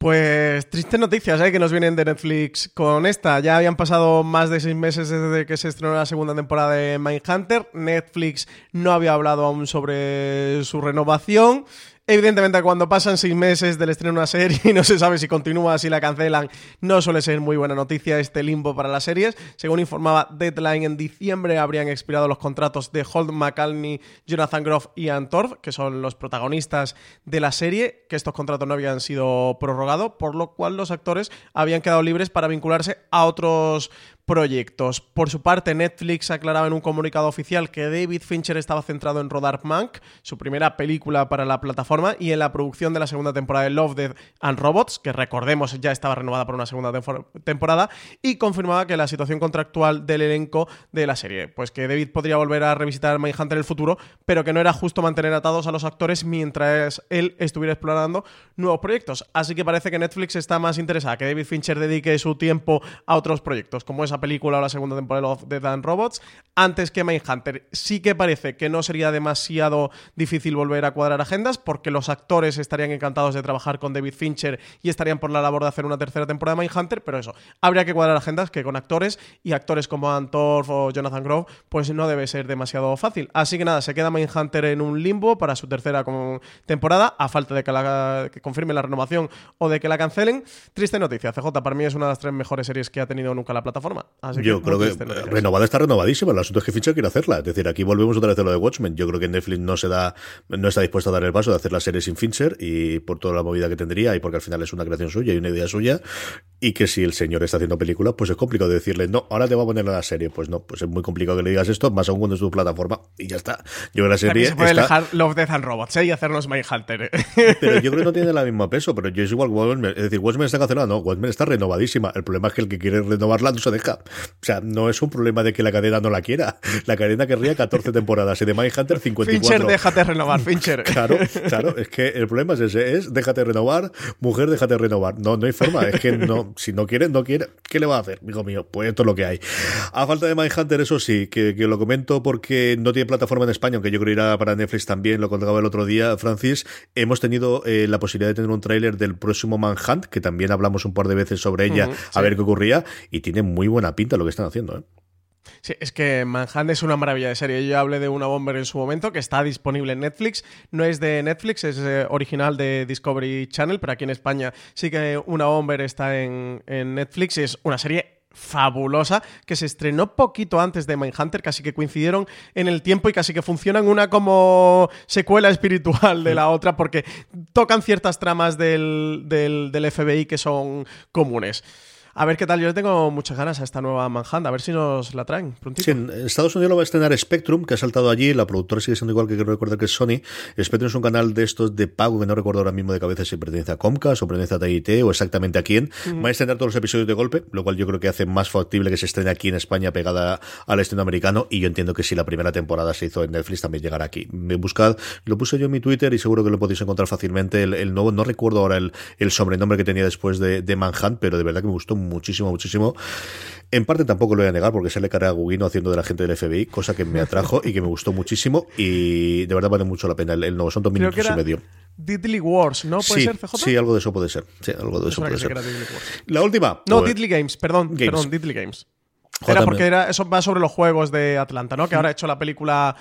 Pues tristes noticias ¿eh? que nos vienen de Netflix con esta. Ya habían pasado más de seis meses desde que se estrenó la segunda temporada de Mindhunter. Netflix no había hablado aún sobre su renovación. Evidentemente, cuando pasan seis meses del estreno de una serie y no se sabe si continúa, si la cancelan, no suele ser muy buena noticia este limbo para las series. Según informaba Deadline, en diciembre habrían expirado los contratos de Holt McCallany, Jonathan Groff y Ann Torv, que son los protagonistas de la serie, que estos contratos no habían sido prorrogados, por lo cual los actores habían quedado libres para vincularse a otros proyectos. Por su parte, Netflix aclaraba en un comunicado oficial que David Fincher estaba centrado en rodar Mank, su primera película para la plataforma, y en la producción de la segunda temporada de Love, Death and Robots, que recordemos ya estaba renovada por una segunda temporada, y confirmaba que la situación contractual del elenco de la serie, pues que David podría volver a revisitar Mindhunter en el futuro, pero que no era justo mantener atados a los actores mientras él estuviera explorando nuevos proyectos. Así que parece que Netflix está más interesada que David Fincher dedique su tiempo a otros proyectos, como esa película o la segunda temporada de Love, Death and Robots, antes que Mindhunter. Sí que parece que no sería demasiado difícil volver a cuadrar agendas, porque los actores estarían encantados de trabajar con David Fincher y estarían por la labor de hacer una tercera temporada de Mindhunter, pero eso, habría que cuadrar agendas que con actores y actores como Ann Torv o Jonathan Groff, pues no debe ser demasiado fácil. Así que nada, se queda Mindhunter en un limbo para su tercera temporada, a falta de que, la, que confirme la renovación o de que la cancelen. Triste noticia, C J, para mí es una de las tres mejores series que ha tenido nunca la plataforma. Así yo que creo que renovada está renovadísima. El asunto es que Fincher quiere hacerla. Es decir, aquí volvemos otra vez a lo de Watchmen. Yo creo que Netflix no se da, no está dispuesto a dar el paso de hacer la serie sin Fincher, y por toda la movida que tendría, y porque al final es una creación suya y una idea suya, y que si el señor está haciendo películas, pues es complicado decirle, no, ahora te voy a poner a la serie. Pues no, pues es muy complicado que le digas esto, más aún cuando es tu plataforma, y ya está. Yo creo que la serie se puede está... dejar Love, Death and Robots ¿eh? y hacernos Mindhunter. ¿eh? Pero yo creo que no tiene el mismo peso, pero yo es igual Watchmen. Es decir, Watchmen está cancelada, no, Watchmen está renovadísima. El problema es que el que quiere renovarla no se deja. O sea, no es un problema de que la cadena no la quiera. La cadena querría catorce temporadas y de Mindhunter cincuenta y cuatro. Fincher, déjate renovar, Fincher. Claro, claro, es que el problema es ese, es déjate renovar, mujer, déjate renovar. No, no hay forma, es que no, si no quiere, no quiere. ¿Qué le va a hacer, hijo mío? Pues esto es lo que hay. A falta de Mindhunter, eso sí, que, que lo comento porque no tiene plataforma en España, aunque yo creo irá para Netflix también, lo contaba el otro día, Francis. Hemos tenido eh, la posibilidad de tener un tráiler del próximo Manhunt, que también hablamos un par de veces sobre ella, uh-huh, a sí. ver qué ocurría, y tiene muy buena pinta lo que están haciendo, ¿eh? Sí, es que Manhunt es una maravilla de serie. Yo hablé de Una Bomber en su momento, que está disponible en Netflix. No es de Netflix, es eh, original de Discovery Channel, pero aquí en España sí que Una Bomber está en, en Netflix. Es una serie fabulosa, que se estrenó poquito antes de Mindhunter, casi que coincidieron en el tiempo y casi que funcionan una como secuela espiritual de la otra, porque tocan ciertas tramas del, del, del F B I que son comunes. A ver qué tal, yo le tengo muchas ganas a esta nueva Manhunt, a ver si nos la traen prontito. Sí, en Estados Unidos lo va a estrenar Spectrum, que ha saltado allí, la productora sigue siendo igual que quiero recordar que es Sony. Spectrum es un canal de estos de pago que no recuerdo ahora mismo de cabeza si pertenece a Comcast o pertenece a T I T o exactamente a quién. Mm. Va a estrenar todos los episodios de golpe, lo cual yo creo que hace más factible que se estrene aquí en España pegada al estreno americano, y yo entiendo que si la primera temporada se hizo en Netflix también llegará aquí. Me buscad, lo puse yo en mi Twitter y seguro que lo podéis encontrar fácilmente, el, el nuevo, no recuerdo ahora el, el sobrenombre que tenía después de, de Manhunt, pero de verdad que me gustó muchísimo, muchísimo. En parte tampoco lo voy a negar porque se le carga a Gugino haciendo de la gente del F B I, cosa que me atrajo y que me gustó muchísimo, y de verdad vale mucho la pena. El, el nuevo son dos minutos y medio. Diddley Wars, ¿no? ¿Puede sí, ser, C J? Sí, algo de eso puede ser. Sí, algo de eso puede ser. La última. No, pues, Diddley Games, perdón, Games. perdón, Diddley Games. Joder, era porque era, eso va sobre los juegos de Atlanta, ¿no? Que ahora ha hecho la película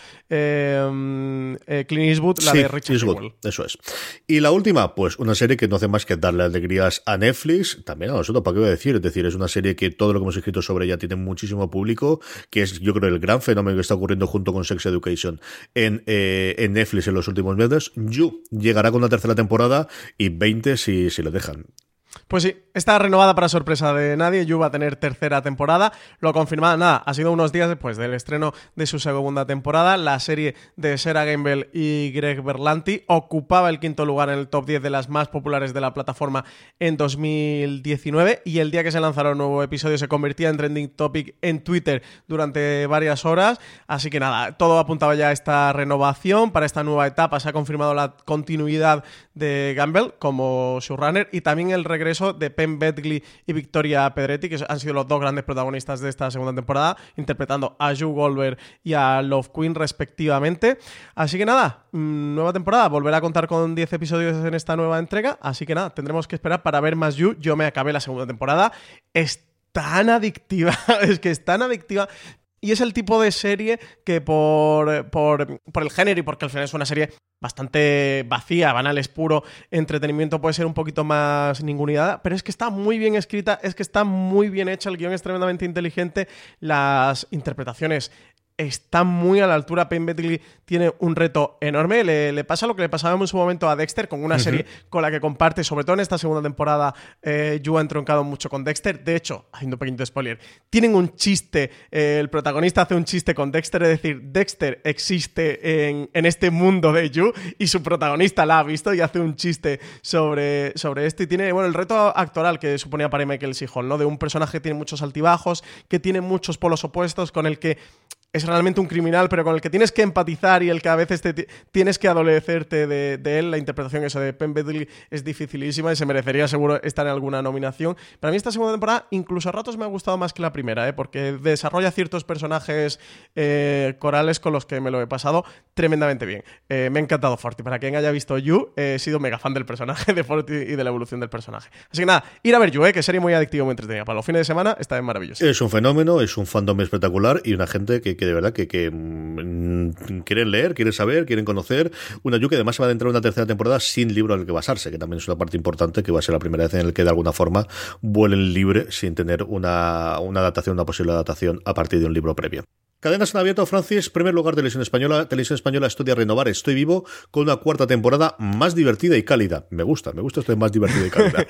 eh, eh, Clint Eastwood, la sí, de Richard Eastwood, eso es. Y la última, pues una serie que no hace más que darle alegrías a Netflix, también a nosotros, ¿para qué voy a decir? Es decir, es una serie que todo lo que hemos escrito sobre ella tiene muchísimo público, que es, yo creo, el gran fenómeno que está ocurriendo junto con Sex Education en, eh, en Netflix en los últimos meses. You llegará con una tercera temporada y veinte si, si lo dejan. Pues sí, está renovada para sorpresa de nadie. You va a tener tercera temporada. Lo confirmaba, nada, ha sido unos días después del estreno de su segunda temporada. La serie de Sarah Gamble y Greg Berlanti ocupaba el quinto lugar en el top diez de las más populares de la plataforma en dos mil diecinueve, y el día que se lanzaron un nuevo episodio se convertía en trending topic en Twitter durante varias horas. Así que nada, todo apuntaba ya a esta renovación para esta nueva etapa. Se ha confirmado la continuidad de Gamble como showrunner y también el regreso de Penn Badgley y Victoria Pedretti, que han sido los dos grandes protagonistas de esta segunda temporada, interpretando a Joe Goldberg y a Love Queen respectivamente. Así que nada, nueva temporada, volverá a contar con diez episodios en esta nueva entrega, así que nada, tendremos que esperar para ver más You. Yo me acabé la segunda temporada, es tan adictiva, es que es tan adictiva. Y es el tipo de serie que por, por, por el género y porque al final es una serie bastante vacía, banal, es puro entretenimiento, puede ser un poquito más ninguneada, pero es que está muy bien escrita, es que está muy bien hecha, el guión es tremendamente inteligente, las interpretaciones está muy a la altura. Penn Badgley tiene un reto enorme. Le, le pasa lo que le pasaba en su momento a Dexter, con una uh-huh. serie con la que comparte, sobre todo en esta segunda temporada, eh, You ha entroncado mucho con Dexter. De hecho, haciendo un pequeño spoiler, tienen un chiste, eh, el protagonista hace un chiste con Dexter, es decir, Dexter existe en, en este mundo de You y su protagonista la ha visto y hace un chiste sobre, sobre esto. Y tiene, bueno, el reto actoral que suponía para Michael C. Hall, ¿no? De un personaje que tiene muchos altibajos, que tiene muchos polos opuestos, con el que es realmente un criminal, pero con el que tienes que empatizar y el que a veces te t- tienes que adolecerte de, de él. La interpretación eso de Penn Badgley es dificilísima y se merecería seguro estar en alguna nominación. Para mí esta segunda temporada incluso a ratos me ha gustado más que la primera, ¿eh? Porque desarrolla ciertos personajes eh, corales con los que me lo he pasado tremendamente bien. Eh, me ha encantado Forti. Para quien haya visto You, eh, he sido mega fan del personaje de Forti y de la evolución del personaje. Así que nada, ir a ver You, ¿eh? Que serie muy adictiva, muy entretenida. Para los fines de semana está bien maravilloso. Es un fenómeno, es un fandom espectacular y una gente que que de verdad que, que mmm, quieren leer, quieren saber, quieren conocer. Una You que además se va a adentrar en una tercera temporada sin libro al que basarse, que también es una parte importante, que va a ser la primera vez en la que de alguna forma vuelen libre sin tener una, una adaptación, una posible adaptación a partir de un libro previo. Cadenas en abierto, Francis, primer lugar de Televisión Española. Televisión Española estudia renovar Estoy Vivo con una cuarta temporada más divertida y cálida. Me gusta, me gusta esto de más divertida y cálida.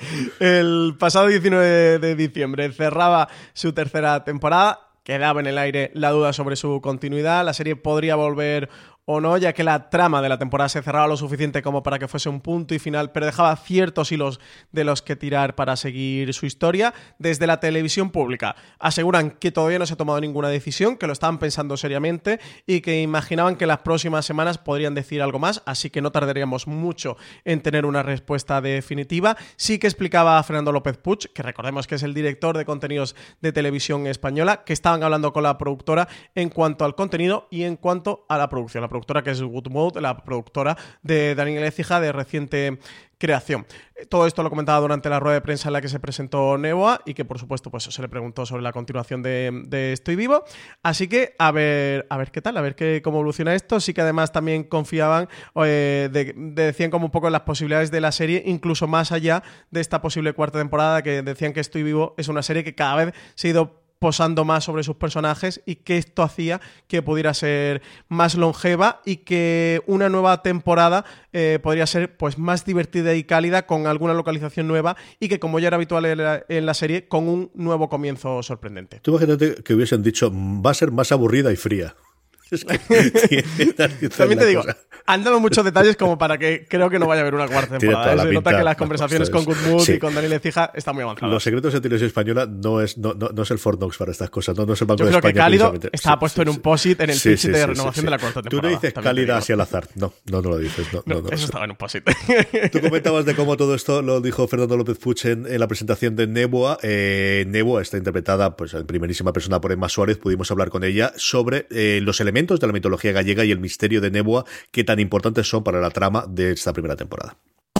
El pasado diecinueve de diciembre cerraba su tercera temporada. Quedaba en el aire la duda sobre su continuidad. La serie podría volver o no, ya que la trama de la temporada se cerraba lo suficiente como para que fuese un punto y final, pero dejaba ciertos hilos de los que tirar para seguir su historia. Desde la televisión pública aseguran que todavía no se ha tomado ninguna decisión, que lo estaban pensando seriamente y que imaginaban que las próximas semanas podrían decir algo más, así que no tardaríamos mucho en tener una respuesta definitiva. Sí que explicaba a Fernando López Puig, que recordemos que es el director de contenidos de Televisión Española, que estaban hablando con la productora en cuanto al contenido y en cuanto a la producción. La productora que es Good Mode, la productora de Daniel Écija, de reciente creación. Todo esto lo comentaba durante la rueda de prensa en la que se presentó Neboa y que por supuesto pues se le preguntó sobre la continuación de, de Estoy Vivo, así que a ver a ver qué tal, a ver qué, cómo evoluciona esto. Sí que además también confiaban, eh, de, de, decían como un poco en las posibilidades de la serie, incluso más allá de esta posible cuarta temporada, que decían que Estoy Vivo es una serie que cada vez se ha ido posando más sobre sus personajes y que esto hacía que pudiera ser más longeva y que una nueva temporada eh, podría ser pues más divertida y cálida con alguna localización nueva y que, como ya era habitual en la, en la serie, con un nuevo comienzo sorprendente. Tú imagínate que hubiesen dicho va a ser más aburrida y fría. Es que también te digo, cosa. Han dado muchos detalles como para que creo que no vaya a haber una cuarta temporada. Se nota que las conversaciones con Goodwood sí. y con Daniel Ecija están muy avanzadas. Los secretos de televisión española no es, no, no, no es el Fort Knox para estas cosas, no, no es el Banco Yo de creo España. Que Cálido estaba sí, puesto sí, en un post-it en el sí, pitch sí, de sí, renovación sí, sí. de la cuarta temporada. Tú no dices cálida así al azar. No, no, no lo dices. No, no, no, no, eso no. estaba en un post-it. Tú comentabas de cómo todo esto lo dijo Fernando López Puig en, en la presentación de Neboa. Eh, Neboa está interpretada pues, en primerísima persona por Emma Suárez. Pudimos hablar con ella sobre eh, los elementos de la mitología gallega y el misterio de Neboa que tan importantes son para la trama de esta primera temporada.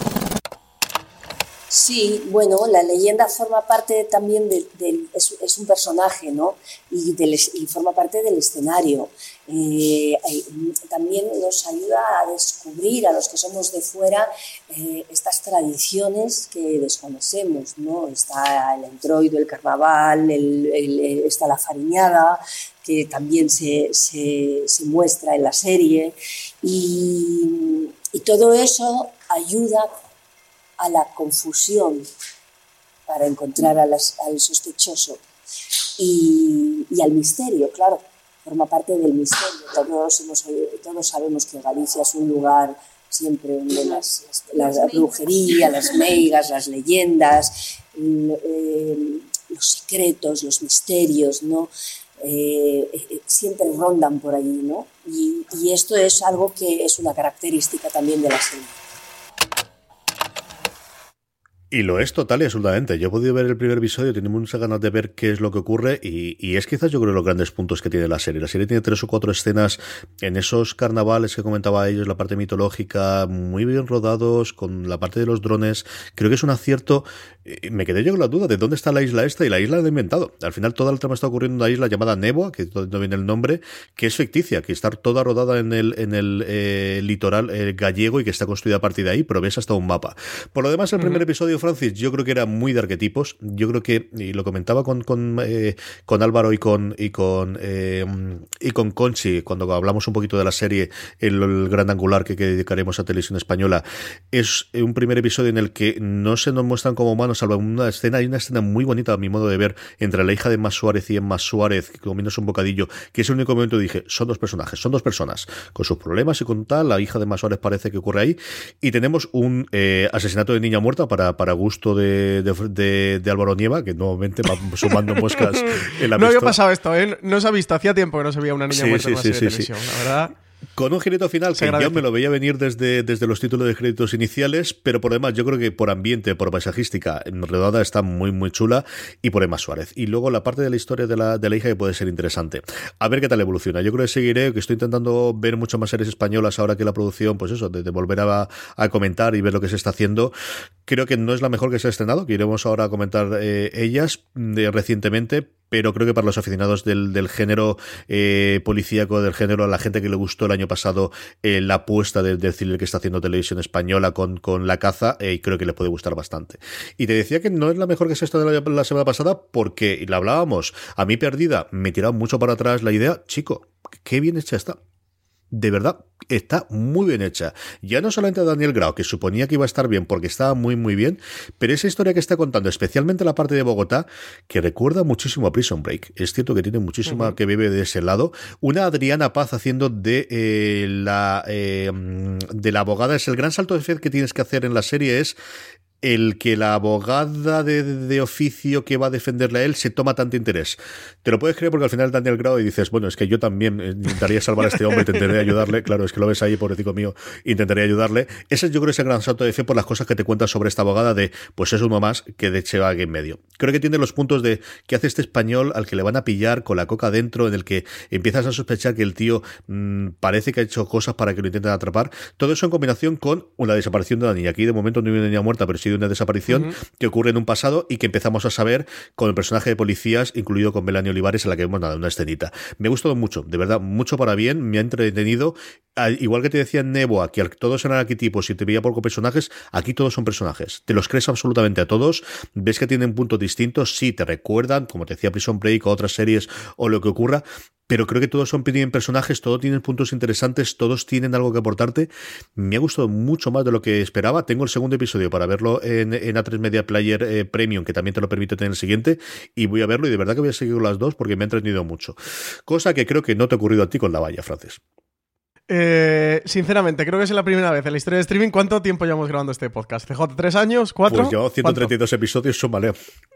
Sí, bueno, la leyenda forma parte también del, del es, es un personaje, ¿no? Y, del, y forma parte del escenario. Eh, también nos ayuda a descubrir a los que somos de fuera eh, estas tradiciones que desconocemos, ¿no? Está el entroido, el carnaval, el, el, está la fariñada, que también se, se, se muestra en la serie, y, y todo eso ayuda a la confusión para encontrar a las, al sospechoso y, y al misterio, claro, forma parte del misterio. Todos, hemos, todos sabemos que Galicia es un lugar siempre donde las, las, la brujería, las meigas, las leyendas, eh, los secretos, los misterios, ¿no? Eh, eh, siempre rondan por allí, ¿no? Y, y esto es algo que es una característica también de la serie. Y lo es total y absolutamente. Yo he podido ver el primer episodio, tengo muchas ganas de ver qué es lo que ocurre y, y es quizás yo creo los grandes puntos que tiene la serie. La serie tiene tres o cuatro escenas en esos carnavales que comentaba ellos, la parte mitológica, muy bien rodados, con la parte de los drones. Creo que es un acierto. Me quedé yo con la duda de dónde está la isla esta y la isla la he inventado. Al final toda la trama está ocurriendo en una isla llamada Neboa, que no viene el nombre, que es ficticia, que está toda rodada en el, en el eh, litoral eh, gallego y que está construida a partir de ahí, pero ves hasta un mapa. Por lo demás, el primer uh-huh. episodio, Francis, yo creo que era muy de arquetipos. Yo creo que, y lo comentaba con con, eh, con Álvaro y con y con eh, y con Conchi cuando hablamos un poquito de la serie, el, el gran angular que, que dedicaremos a Televisión Española, es un primer episodio en el que no se nos muestran como humanos, salvo una escena, hay una escena muy bonita a mi modo de ver, entre la hija de Emma Suárez y Emma Suárez, comiéndose un bocadillo, que es el único momento que dije, son dos personajes, son dos personas, con sus problemas y con tal, la hija de Emma Suárez parece que ocurre ahí, y tenemos un eh, asesinato de niña muerta para, para gusto de, de, de, de Álvaro Nieva, que nuevamente va sumando moscas en la No había pasado esto, ¿eh? No se ha visto, hacía tiempo que no se veía una niña sí, muerta sí, en una sí, serie sí, de televisión, sí. la verdad. Con un girito final que ya me lo veía venir desde, desde los títulos de créditos iniciales, pero por demás yo creo que por ambiente, por paisajística, rodada está muy muy chula, y por Emma Suárez. Y luego la parte de la historia de la, de la hija que puede ser interesante. A ver qué tal evoluciona. Yo creo que seguiré, que estoy intentando ver mucho más series españolas ahora que la producción, pues eso, de, de volver a, a comentar y ver lo que se está haciendo. Creo que no es la mejor que se ha estrenado, que iremos ahora a comentar eh, ellas de, recientemente, pero creo que para los aficionados del, del género eh, policíaco, del género, a la gente que le gustó el año pasado eh, la apuesta del, del thriller que está haciendo Televisión Española con, con La Caza, eh, creo que le puede gustar bastante. Y te decía que no es la mejor que se ha estrenado la, la semana pasada porque, y la hablábamos, a mí perdida, me tiraba mucho para atrás la idea, chico, qué bien hecha está. De verdad, está muy bien hecha. Ya no solamente a Daniel Grau, que suponía que iba a estar bien porque estaba muy muy bien, pero esa historia que está contando, especialmente la parte de Bogotá, que recuerda muchísimo a Prison Break. Es cierto que tiene muchísima uh-huh. que bebe de ese lado. Una Adriana Paz haciendo de eh, la eh, de la abogada. Es el gran salto de fe que tienes que hacer en la serie, es el que la abogada de, de oficio que va a defenderle a él se toma tanto interés. Te lo puedes creer porque al final Daniel Grau y dices, bueno, es que yo también intentaría salvar a este hombre, intentaría ayudarle, claro, es que lo ves ahí, pobrecito mío, intentaría ayudarle. Ese yo creo que es el gran salto de fe por las cosas que te cuentas sobre esta abogada de, pues es uno más que de hecho va aquí en medio. Creo que tiene los puntos de que hace este español al que le van a pillar con la coca dentro, en el que empiezas a sospechar que el tío mmm, parece que ha hecho cosas para que lo intenten atrapar. Todo eso en combinación con una desaparición de la niña. Aquí de momento no hay una niña muerta, pero sí sido una desaparición uh-huh. que ocurre en un pasado y que empezamos a saber con el personaje de policías, incluido con Melanie Olivares, en la que vemos nada, una escenita. Me ha gustado mucho, de verdad, mucho para bien, me ha entretenido. Igual que te decía en Neboa, que todos eran arquetipos y te veía poco personajes, aquí todos son personajes. Te los crees absolutamente a todos, ves que tienen puntos distintos, sí, te recuerdan, como te decía Prison Break o otras series o lo que ocurra, pero creo que todos son tienen personajes, todos tienen puntos interesantes, todos tienen algo que aportarte. Me ha gustado mucho más de lo que esperaba. Tengo el segundo episodio para verlo en, en A tres Media Player eh, Premium, que también te lo permite tener el siguiente, y voy a verlo, y de verdad que voy a seguir con las dos porque me ha entretenido mucho. Cosa que creo que no te ha ocurrido a ti con La Valla, Francis. Eh, sinceramente, creo que es la primera vez en la historia de streaming. ¿Cuánto tiempo llevamos grabando este podcast? ¿C J? ¿Tres años? ¿Cuatro? Pues llevamos ciento treinta y dos episodios, súmale.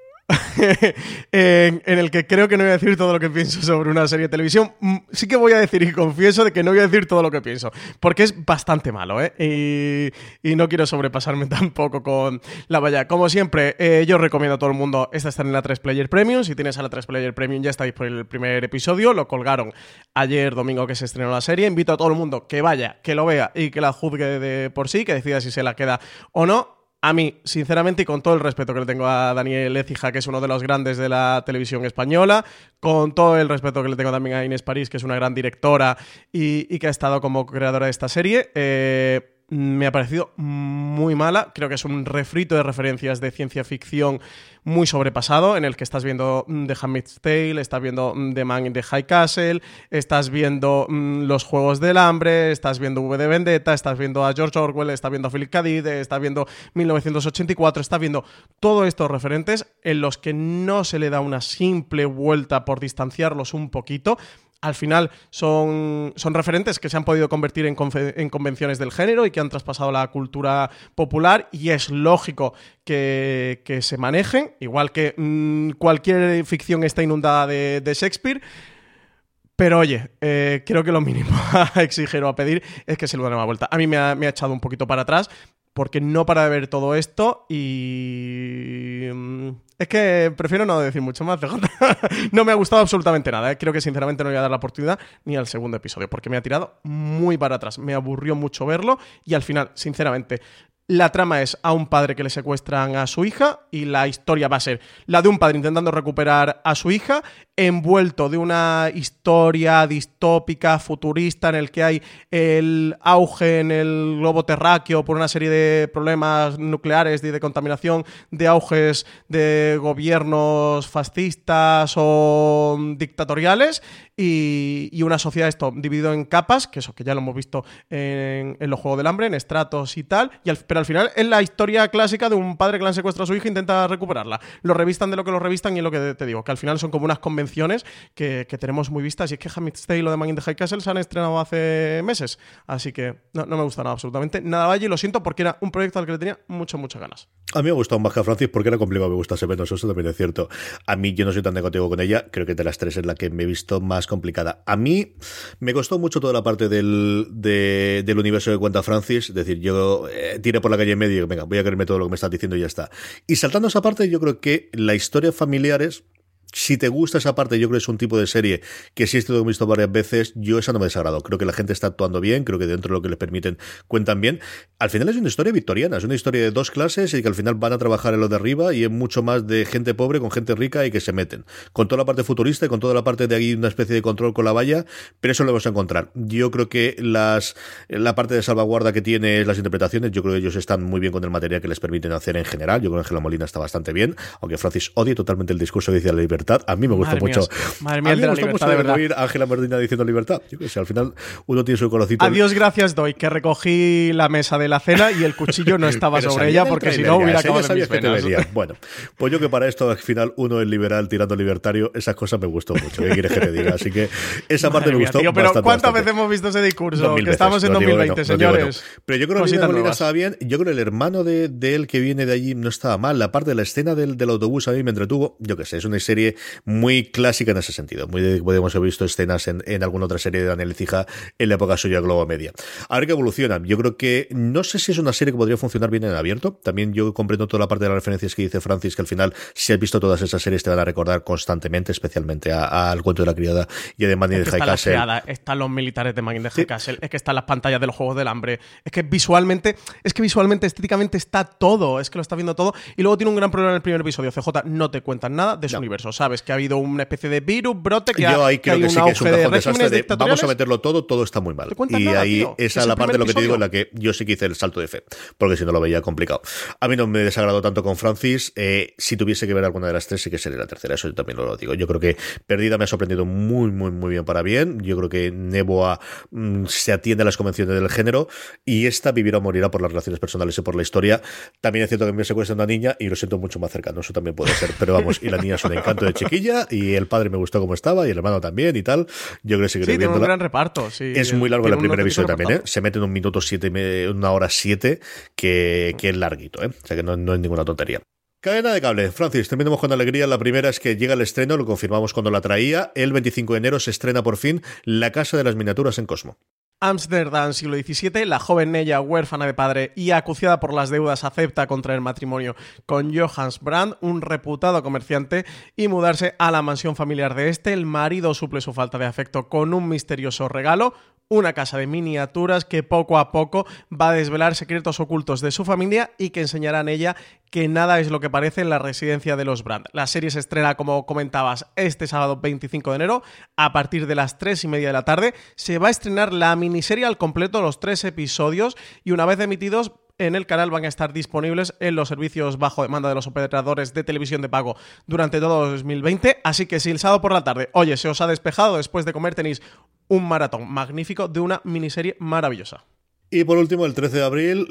en, en el que creo que no voy a decir todo lo que pienso sobre una serie de televisión. Sí que voy a decir y confieso de que no voy a decir todo lo que pienso, porque es bastante malo, ¿eh? Y, y no quiero sobrepasarme tampoco con La Valla. Como siempre, eh, yo recomiendo a todo el mundo, esta está en la tres Player Premium. Si tienes a la tres Player Premium ya está disponible el primer episodio, lo colgaron ayer domingo que se estrenó la serie. Invito a todo el mundo que vaya, que lo vea y que la juzgue de por sí, que decida si se la queda o no. A mí, sinceramente, y con todo el respeto que le tengo a Daniel Écija, que es uno de los grandes de la televisión española, con todo el respeto que le tengo también a Inés París, que es una gran directora y, y que ha estado como creadora de esta serie, eh, me ha parecido muy mala. Creo que es un refrito de referencias de ciencia ficción muy sobrepasado, en el que estás viendo The Handmaid's Tale, estás viendo The Man in the High Castle, estás viendo mm, Los Juegos del Hambre, estás viendo V de Vendetta, estás viendo a George Orwell, estás viendo a Philip K. Dick, estás viendo mil novecientos ochenta y cuatro, estás viendo todos estos referentes en los que no se le da una simple vuelta por distanciarlos un poquito. Al final son, son referentes que se han podido convertir en, confe- en convenciones del género y que han traspasado la cultura popular, y es lógico que, que se manejen, igual que mmm, cualquier ficción está inundada de, de Shakespeare. Pero oye, eh, creo que lo mínimo a exigir o a pedir es que se le den una vuelta. A mí me ha, me ha echado un poquito para atrás, porque no para de ver todo esto y... Es que prefiero no decir mucho más, C J. No me ha gustado absolutamente nada, ¿eh? Creo que sinceramente no le voy a dar la oportunidad ni al segundo episodio, porque me ha tirado muy para atrás. Me aburrió mucho verlo y al final, sinceramente, la trama es a un padre que le secuestran a su hija, y la historia va a ser la de un padre intentando recuperar a su hija, envuelto de una historia distópica, futurista, en el que hay el auge en el globo terráqueo por una serie de problemas nucleares y de contaminación, de auges de gobiernos fascistas o dictatoriales, y, y una sociedad esto dividido en capas, que eso que ya lo hemos visto en, en los Juegos del Hambre, en estratos y tal, y al, pero al final es la historia clásica de un padre que le han secuestrado a su hija e intenta recuperarla. Lo revistan de lo que lo revistan, y es lo que te digo, que al final son como unas convenciones que, que tenemos muy vistas, y es que Handmaid's Tale o The Man in the High Castle se han estrenado hace meses, así que no, no me gusta nada, absolutamente nada. Valle, lo siento, porque era un proyecto al que le tenía muchas, muchas ganas. A mí me ha gustado más que a Francis, porque era complicado que me gustase menos, eso también es cierto. A mí yo no soy tan negativo con ella, creo que de las tres es la que me he visto más complicada. A mí me costó mucho toda la parte del, de, del universo que cuenta Francis, es decir, yo eh, tiré por la calle en medio y digo, venga, voy a creerme todo lo que me estás diciendo y ya está. Y saltando esa parte, yo creo que la historia familiares, si te gusta esa parte, yo creo que es un tipo de serie que sí he visto varias veces. Yo esa no me desagrado. Creo que la gente está actuando bien, creo que dentro de lo que les permiten cuentan bien. Al final es una historia victoriana, es una historia de dos clases y que al final van a trabajar en lo de arriba, y es mucho más de gente pobre con gente rica y que se meten. Con toda la parte futurista y con toda la parte de ahí una especie de control con la valla, pero eso lo vamos a encontrar. Yo creo que las la parte de salvaguarda que tiene las interpretaciones, yo creo que ellos están muy bien con el material que les permiten hacer en general. Yo creo que Ángela Molina está bastante bien, aunque Francis odie totalmente el discurso que dice la libertad. A mí me gusta madre mucho. Mía, madre mía, a mí me de gusta mucho de verdad. oír a Ángela Molina diciendo libertad. Yo que sé, al final uno tiene su colorcito. Adiós, gracias doy, que recogí la mesa de la cena y el cuchillo no estaba sobre ella, porque si no hubiera acabado en mis venas. Bueno, pues yo que para esto al final uno es liberal tirando libertario, esas cosas me gustó mucho. ¿Qué quieres que te diga? Así que esa parte madre me gustó mía, tío, pero bastante. ¿cuántas bastante. veces hemos visto ese discurso? Que veces, estamos en dos mil veinte, no, no, señores. No. Pero yo creo que Ángela Molina estaba bien. Yo creo que el hermano de, de él que viene de allí no estaba mal. La parte de la escena del, del autobús a mí me entretuvo. Yo qué sé, es una serie serie muy clásica en ese sentido. Muy de, podemos haber visto escenas en, en alguna otra serie de Daniel Ecija en la época suya Globo Media. A ver qué evoluciona. Yo creo que no sé si es una serie que podría funcionar bien en abierto. También yo comprendo toda la parte de las referencias que dice Francis, que al final, si has visto todas esas series, te van a recordar constantemente, especialmente al cuento de la criada y de Manning de High Castle. Criada, están los militares de Manning de High sí. Castle, es que están las pantallas de los Juegos del Hambre, es que visualmente, es que visualmente, estéticamente está todo, es que lo está viendo todo. Y luego tiene un gran problema en el primer episodio. C J, no te cuentan nada de su no. universo. Sabes que ha habido una especie de virus, brote, que yo ahí ha, que creo hay que un sí que es un cajón de desastre de dictatoriales. Vamos a meterlo todo, todo está muy mal. Y nada, ahí tío. esa es es la parte de lo que episodio. te digo en la que yo sí que hice el salto de fe, porque si no lo veía complicado. A mí no me desagradó tanto con Francis. Eh, si tuviese que ver alguna de las tres, sí que sería la tercera. Eso yo también lo digo. Yo creo que Perdida me ha sorprendido muy, muy, muy bien para bien. Yo creo que Neboa mmm, se atiende a las convenciones del género y esta vivirá o morirá por las relaciones personales y por la historia. También es cierto que me secuestra una niña y lo siento mucho más cercano. Eso también puede ser. Pero vamos, y la niña es un encanto de chiquilla y el padre me gustó como estaba y el hermano también y tal. Yo creo que seguiré sí, viéndola. Tiene un gran reparto. Sí, es muy largo el primer episodio también, ¿eh? reparto. Se mete en un minuto siete, una hora siete, que, que es larguito, ¿eh? O sea que no, no es ninguna tontería. Cadena de cable. Francis, terminamos con alegría. La primera es que llega el estreno, lo confirmamos cuando la traía. El veinticinco de enero se estrena por fin La Casa de las Miniaturas en Cosmo. Ámsterdam, siglo diecisiete, la joven Nella, huérfana de padre y acuciada por las deudas, acepta contraer matrimonio con Johannes Brand, un reputado comerciante, y mudarse a la mansión familiar de este. El marido suple su falta de afecto con un misterioso regalo, una casa de miniaturas que poco a poco va a desvelar secretos ocultos de su familia y que enseñará a ella que nada es lo que parece en la residencia de los Brand. La serie se estrena, como comentabas, este sábado veinticinco de enero a partir de las tres y media de la tarde. Se va a estrenar la miniserie al completo, los tres episodios, y una vez emitidos en el canal van a estar disponibles en los servicios bajo demanda de los operadores de televisión de pago durante todo dos mil veinte, así que si el sábado por la tarde, oye, se os ha despejado después de comer, tenéis un maratón magnífico de una miniserie maravillosa. Y por último, el trece de abril,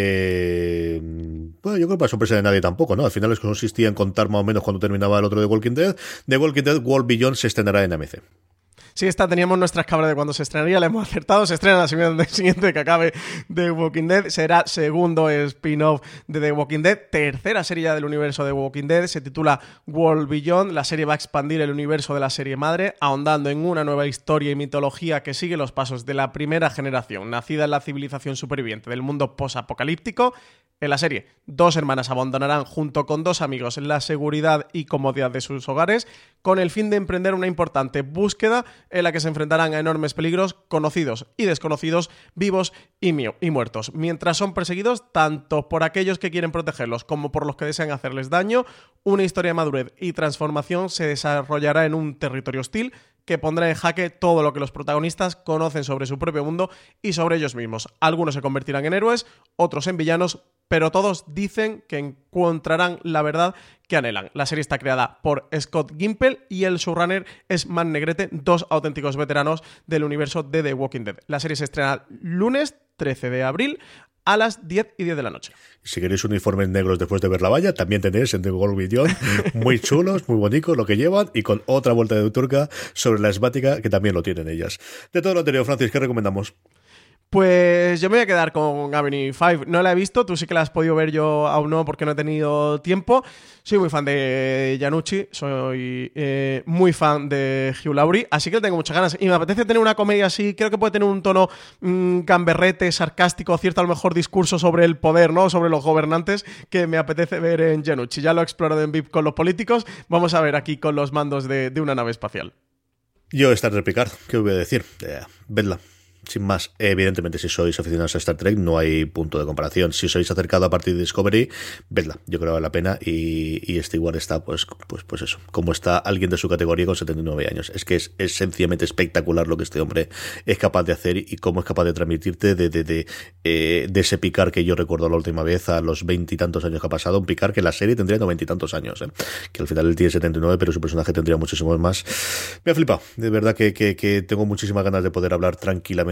eh... bueno, yo creo que para sorpresa de nadie tampoco, ¿no? Al final es que consistía en contar más o menos cuando terminaba el otro de Walking Dead. The Walking Dead World Beyond se estrenará en A M C. Sí, esta teníamos nuestras cabras de cuando se estrenaría, la hemos acertado. Se estrena la semana siguiente que acabe The Walking Dead. Será segundo spin-off de The Walking Dead. Tercera serie del universo de The Walking Dead. Se titula World Beyond. La serie va a expandir el universo de la serie madre, ahondando en una nueva historia y mitología que sigue los pasos de la primera generación, nacida en la civilización superviviente del mundo posapocalíptico. En la serie, dos hermanas abandonarán junto con dos amigos la seguridad y comodidad de sus hogares con el fin de emprender una importante búsqueda en la que se enfrentarán a enormes peligros conocidos y desconocidos, vivos y, mío, y muertos, mientras son perseguidos tanto por aquellos que quieren protegerlos como por los que desean hacerles daño. Una historia de madurez y transformación se desarrollará en un territorio hostil que pondrá en jaque todo lo que los protagonistas conocen sobre su propio mundo y sobre ellos mismos. Algunos se convertirán en héroes, otros en villanos, pero todos dicen que encontrarán la verdad que anhelan. La serie está creada por Scott Gimple y el showrunner es Matt Negrete, dos auténticos veteranos del universo de The Walking Dead. La serie se estrena lunes trece de abril a las diez y diez de la noche. Si queréis uniformes negros después de ver la valla, también tenéis en The World Beyond, muy chulos, muy bonitos lo que llevan, y con otra vuelta de turca sobre la esmática, que también lo tienen ellas. De todo lo anterior, Francis, ¿qué recomendamos? Pues yo me voy a quedar con Avenue cinco. No la he visto, tú sí que la has podido ver, yo aún no, porque no he tenido tiempo. Soy muy fan de Iannucci, soy eh, muy fan de Hugh Laurie, así que le tengo muchas ganas. Y me apetece tener una comedia así, creo que puede tener un tono mmm, gamberrete, sarcástico, cierto a lo mejor discurso sobre el poder, ¿no? Sobre los gobernantes, que me apetece ver en Iannucci. Ya lo he explorado en V I P con los políticos, vamos a ver aquí con los mandos de, de una nave espacial. Yo Star Trek Picard, ¿qué voy a decir? Eh, vedla. Sin más, evidentemente, si sois aficionados a Star Trek, no hay punto de comparación. Si os habéis acercado a partir de Discovery, vedla, yo creo que vale la pena. Y, y este igual está, pues, pues, pues eso, como está alguien de su categoría con setenta y nueve años. Es que es, es sencillamente espectacular lo que este hombre es capaz de hacer y cómo es capaz de transmitirte de, de, de, eh, de ese Picard que yo recuerdo la última vez a los veintitantos años que ha pasado. Un Picard que en la serie tendría noventa y tantos años, ¿eh? Que al final él tiene setenta y nueve, pero su personaje tendría muchísimos más. Me ha flipado. De verdad que, que, que tengo muchísimas ganas de poder hablar tranquilamente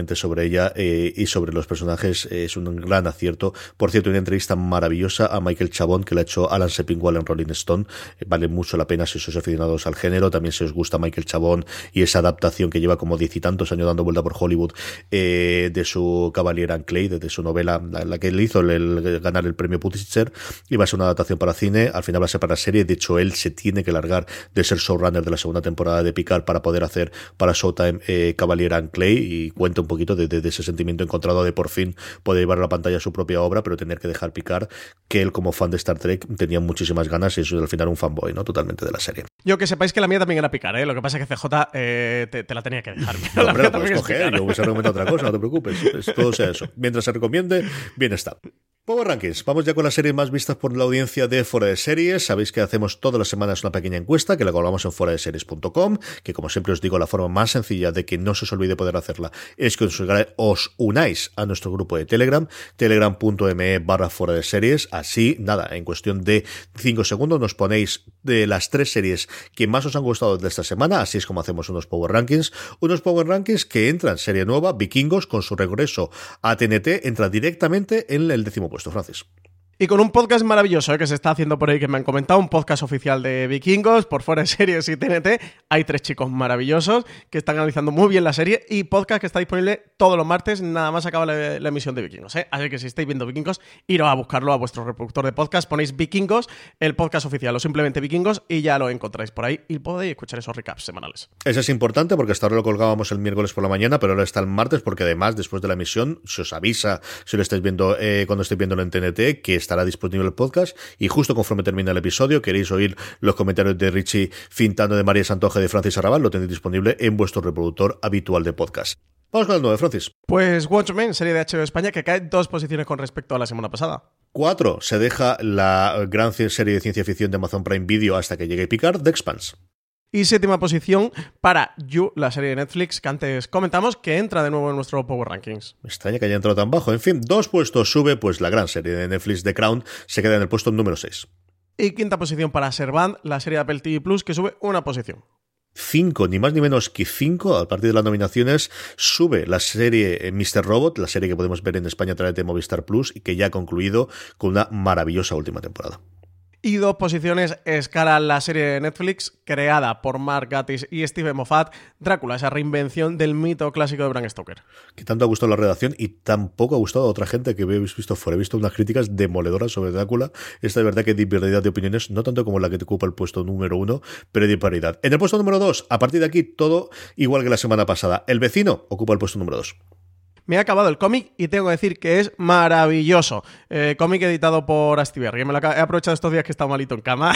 perfectamente sobre ella eh, y sobre los personajes. Eh, es un gran acierto. Por cierto, una entrevista maravillosa a Michael Chabon que le ha hecho Alan Sepinwall en Rolling Stone. Eh, vale mucho la pena si sois aficionados al género. También si os gusta Michael Chabon y esa adaptación que lleva como diez y tantos años dando vuelta por Hollywood eh, de su Cavalier and Clay, de, de su novela, la, la que le hizo el, el, ganar el premio Pulitzer. Iba a ser una adaptación para cine, al final va a ser para serie. De hecho, él se tiene que largar de ser showrunner de la segunda temporada de Picard para poder hacer para Showtime eh, Cavalier and Clay, y cuenta un poquito de, de, de ese sentimiento encontrado de por fin poder llevar a la pantalla su propia obra, pero tener que dejar Picard, que él como fan de Star Trek tenía muchísimas ganas, y eso es al final un fanboy, ¿no? Totalmente de la serie. Yo que sepáis que la mía también era Picard, ¿eh? Lo que pasa es que C J eh, te, te la tenía que dejar. No, la hombre, la puedes coger, yo voy a recomendar otra cosa, no te preocupes, es, todo sea eso. Mientras se recomiende, bien está. Power Rankings. Vamos ya con las series más vistas por la audiencia de Fuera de Series. Sabéis que hacemos todas las semanas una pequeña encuesta que la colgamos en fuera de series punto com, que como siempre os digo, la forma más sencilla de que no se os olvide poder hacerla es que os, os unáis a nuestro grupo de Telegram, telegram punto me barra fuera de series. Así, nada, en cuestión de cinco segundos nos ponéis de las tres series que más os han gustado de esta semana. Así es como hacemos unos Power Rankings. Unos Power Rankings que entran, serie nueva, Vikingos, con su regreso a T N T, entra directamente en el décimo puesto, Francis. Y con un podcast maravilloso ¿eh? que se está haciendo por ahí, que me han comentado, un podcast oficial de Vikingos, por Fuera de Series y T N T. Hay tres chicos maravillosos que están analizando muy bien la serie, y podcast que está disponible todos los martes, nada más acaba la, la emisión de Vikingos. ¿eh? Así que si estáis viendo Vikingos, iros a buscarlo a vuestro reproductor de podcast, ponéis Vikingos, el podcast oficial, o simplemente Vikingos, y ya lo encontráis por ahí, y podéis escuchar esos recaps semanales. Eso es importante, porque hasta ahora lo colgábamos el miércoles por la mañana, pero ahora está el martes, porque además, después de la emisión, se os avisa, si lo estáis viendo eh, cuando estáis viéndolo en T N T, que estará disponible el podcast, y justo conforme termina el episodio, queréis oír los comentarios de Richie Fintano, de María Santoja y de Francis Arrabal, lo tenéis disponible en vuestro reproductor habitual de podcast. Vamos con el nueve, Francis. Pues Watchmen, serie de H B O España, que cae dos posiciones con respecto a la semana pasada. Cuatro, se deja la gran serie de ciencia ficción de Amazon Prime Video hasta que llegue Picard, The Expanse. Y séptima posición para You, la serie de Netflix que antes comentamos, que entra de nuevo en nuestro Power Rankings. Me extraña que haya entrado tan bajo. En fin, dos puestos sube, pues la gran serie de Netflix, The Crown, se queda en el puesto número seis. Y quinta posición para Servant, la serie de Apple T V Plus, que sube una posición. Cinco, ni más ni menos que cinco, a partir de las nominaciones, sube la serie mister Robot, la serie que podemos ver en España a través de Movistar Plus, y que ya ha concluido con una maravillosa última temporada. Y dos posiciones escala la serie de Netflix creada por Mark Gatiss y Steven Moffat, Drácula, esa reinvención del mito clásico de Bram Stoker. Que tanto ha gustado la redacción y tampoco ha gustado a otra gente que habéis visto fuera. He visto unas críticas demoledoras sobre Drácula. Esta de verdad que disparidad de opiniones, no tanto como la que te ocupa el puesto número uno, pero disparidad. En el puesto número dos, a partir de aquí, todo igual que la semana pasada. El vecino ocupa el puesto número dos. Me ha acabado el cómic y tengo que decir que es maravilloso. Eh, cómic editado por Astiberri. Me lo he aprovechado estos días que he estado malito en cama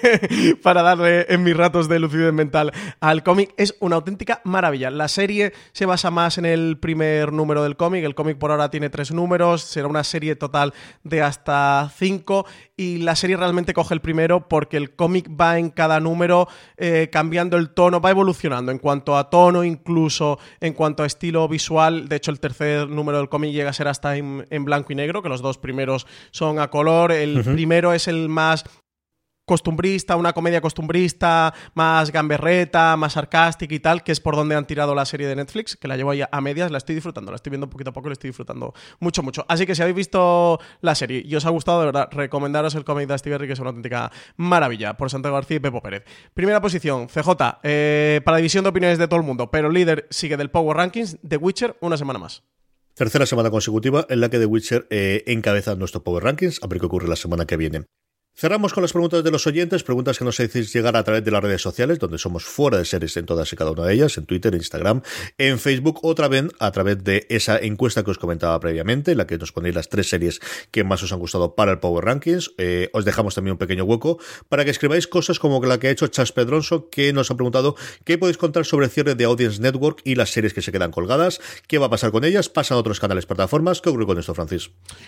para darle en mis ratos de lucidez mental al cómic. Es una auténtica maravilla. La serie se basa más en el primer número del cómic. El cómic por ahora tiene tres números. Será una serie total de hasta cinco. Y la serie realmente coge el primero porque el cómic va en cada número eh, cambiando el tono, va evolucionando en cuanto a tono, incluso en cuanto a estilo visual. De hecho, el tercer número del cómic llega a ser hasta en, en blanco y negro, que los dos primeros son a color. El uh-huh. primero es el más costumbrista, una comedia costumbrista, más gamberreta, más sarcástica y tal, que es por donde han tirado la serie de Netflix, que la llevo ahí a medias, la estoy disfrutando, la estoy viendo poquito a poco y la estoy disfrutando mucho, mucho. Así que si habéis visto la serie y os ha gustado, de verdad, recomendaros el cómic de Astiberri, que es una auténtica maravilla, por Santiago García y Pepo Pérez. Primera posición, C J, eh, para división de opiniones de todo el mundo, pero líder sigue del Power Rankings, The Witcher, una semana más. Tercera semana consecutiva en la que The Witcher eh, encabeza nuestro Power Rankings, a ver qué ocurre la semana que viene. Cerramos con las preguntas de los oyentes, preguntas que nos hacéis llegar a través de las redes sociales, donde somos Fuera de Series en todas y cada una de ellas, en Twitter, en Instagram, en Facebook, otra vez a través de esa encuesta que os comentaba previamente, en la que nos ponéis las tres series que más os han gustado para el Power Rankings. Eh, os dejamos también un pequeño hueco para que escribáis cosas como la que ha hecho Chas Pedronso, que nos ha preguntado qué podéis contar sobre el cierre de Audience Network y las series que se quedan colgadas, qué va a pasar con ellas, pasan a otros canales, plataformas. ¿Qué ocurre con esto, Francis?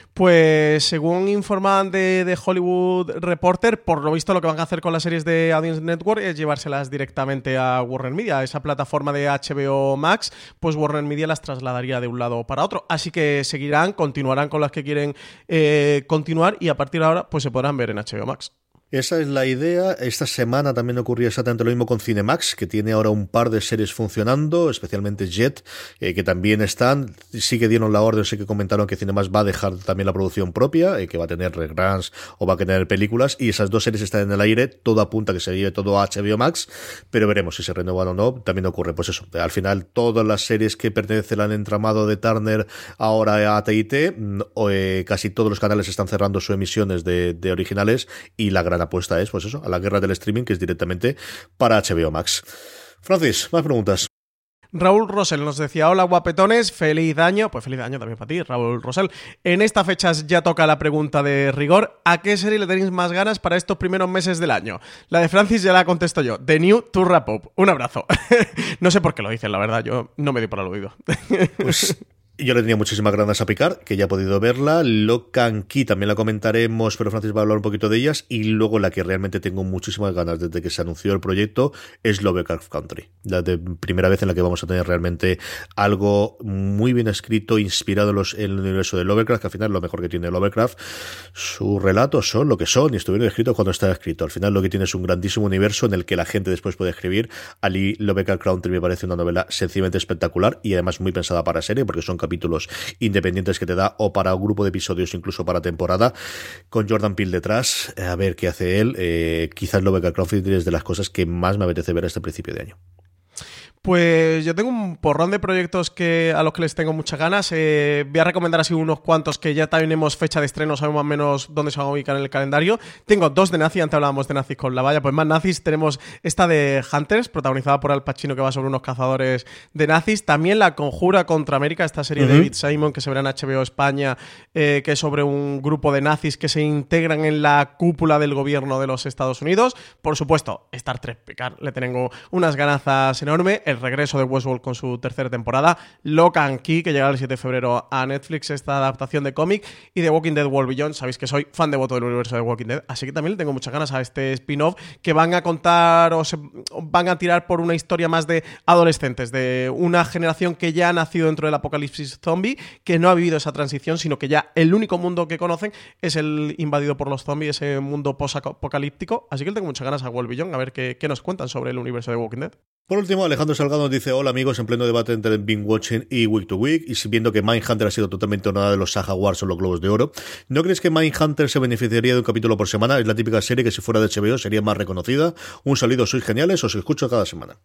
Pues según informan de, de Hollywood Reporter, por lo visto lo que van a hacer con las series de Audience Network es llevárselas directamente a Warner Media, esa plataforma de H B O Max, pues Warner Media las trasladaría de un lado para otro, así que seguirán, continuarán con las que quieren eh, continuar y a partir de ahora pues se podrán ver en H B O Max. Esa es la idea. Esta semana también ocurría exactamente lo mismo con Cinemax, que tiene ahora un par de series funcionando, especialmente Jet, eh, que también están. Sí que dieron la orden, sí que comentaron que Cinemax va a dejar también la producción propia, eh, que va a tener reruns o va a tener películas, y esas dos series están en el aire. Todo apunta a que se lleve todo a H B O Max, pero veremos si se renuevan o no. También ocurre, pues eso, al final todas las series que pertenecen al entramado de Turner ahora a T I T, eh, casi todos los canales están cerrando sus emisiones de, de originales, y la gran apuesta es, pues eso, a la guerra del streaming, que es directamente para H B O Max. Francis, más preguntas. Raúl Rosell nos decía: hola guapetones, feliz año. Pues feliz año también para ti, Raúl Rosell. En estas fechas ya toca la pregunta de rigor: ¿a qué serie le tenéis más ganas para estos primeros meses del año? La de Francis ya la contesto yo: The New to Wrap Up. Un abrazo. No sé por qué lo dicen, la verdad, yo no me di por aludido. Pues yo le tenía muchísimas ganas a Picard, que ya he podido verla. Lock and Key también la comentaremos, pero Francis va a hablar un poquito de ellas. Y luego la que realmente tengo muchísimas ganas desde que se anunció el proyecto es Lovecraft Country. La de primera vez en la que vamos a tener realmente algo muy bien escrito, inspirado en, los, en el universo de Lovecraft, que al final es lo mejor que tiene Lovecraft. Sus relatos son lo que son y estuvieron escritos cuando estaba escrito. Al final lo que tiene es un grandísimo universo en el que la gente después puede escribir. Ali Lovecraft Country me parece una novela sencillamente espectacular y además muy pensada para serie, porque son capítulos independientes que te da, o para un grupo de episodios, incluso para temporada, con Jordan Peele detrás, a ver qué hace él. Eh, quizás Lovecraft Country es de las cosas que más me apetece ver a este principio de año. Pues yo tengo un porrón de proyectos que a los que les tengo muchas ganas. Eh, voy a recomendar así unos cuantos que ya tenemos fecha de estreno, sabemos más o menos dónde se van a ubicar en el calendario. Tengo dos de nazis, antes hablábamos de nazis con la valla, pues más nazis. Tenemos esta de Hunters, protagonizada por Al Pacino, que va sobre unos cazadores de nazis. También La Conjura contra América, esta serie uh-huh. de David Simon que se verá en H B O España, eh, que es sobre un grupo de nazis que se integran en la cúpula del gobierno de los Estados Unidos. Por supuesto, Star Trek Picard, le tengo unas ganazas enormes. El regreso de Westworld con su tercera temporada, Lock and Key, que llega el siete de febrero a Netflix, esta adaptación de cómic, y The Walking Dead World Beyond. Sabéis que soy fan devoto del universo de Walking Dead, así que también le tengo muchas ganas a este spin-off que van a contar o se van a tirar por una historia más de adolescentes, de una generación que ya ha nacido dentro del apocalipsis zombie, que no ha vivido esa transición, sino que ya el único mundo que conocen es el invadido por los zombies, ese mundo post-apocalíptico. Así que le tengo muchas ganas a World Beyond, a ver qué, qué nos cuentan sobre el universo de Walking Dead. Por último, Alejandro Salgado nos dice: hola amigos, en pleno debate entre Binge Watching y Week to Week, y viendo que Mindhunter ha sido totalmente honrada de los Saga Awards o los Globos de Oro, ¿no crees que Mindhunter se beneficiaría de un capítulo por semana? Es la típica serie que si fuera de H B O sería más reconocida. Un saludo, sois geniales, os escucho cada semana.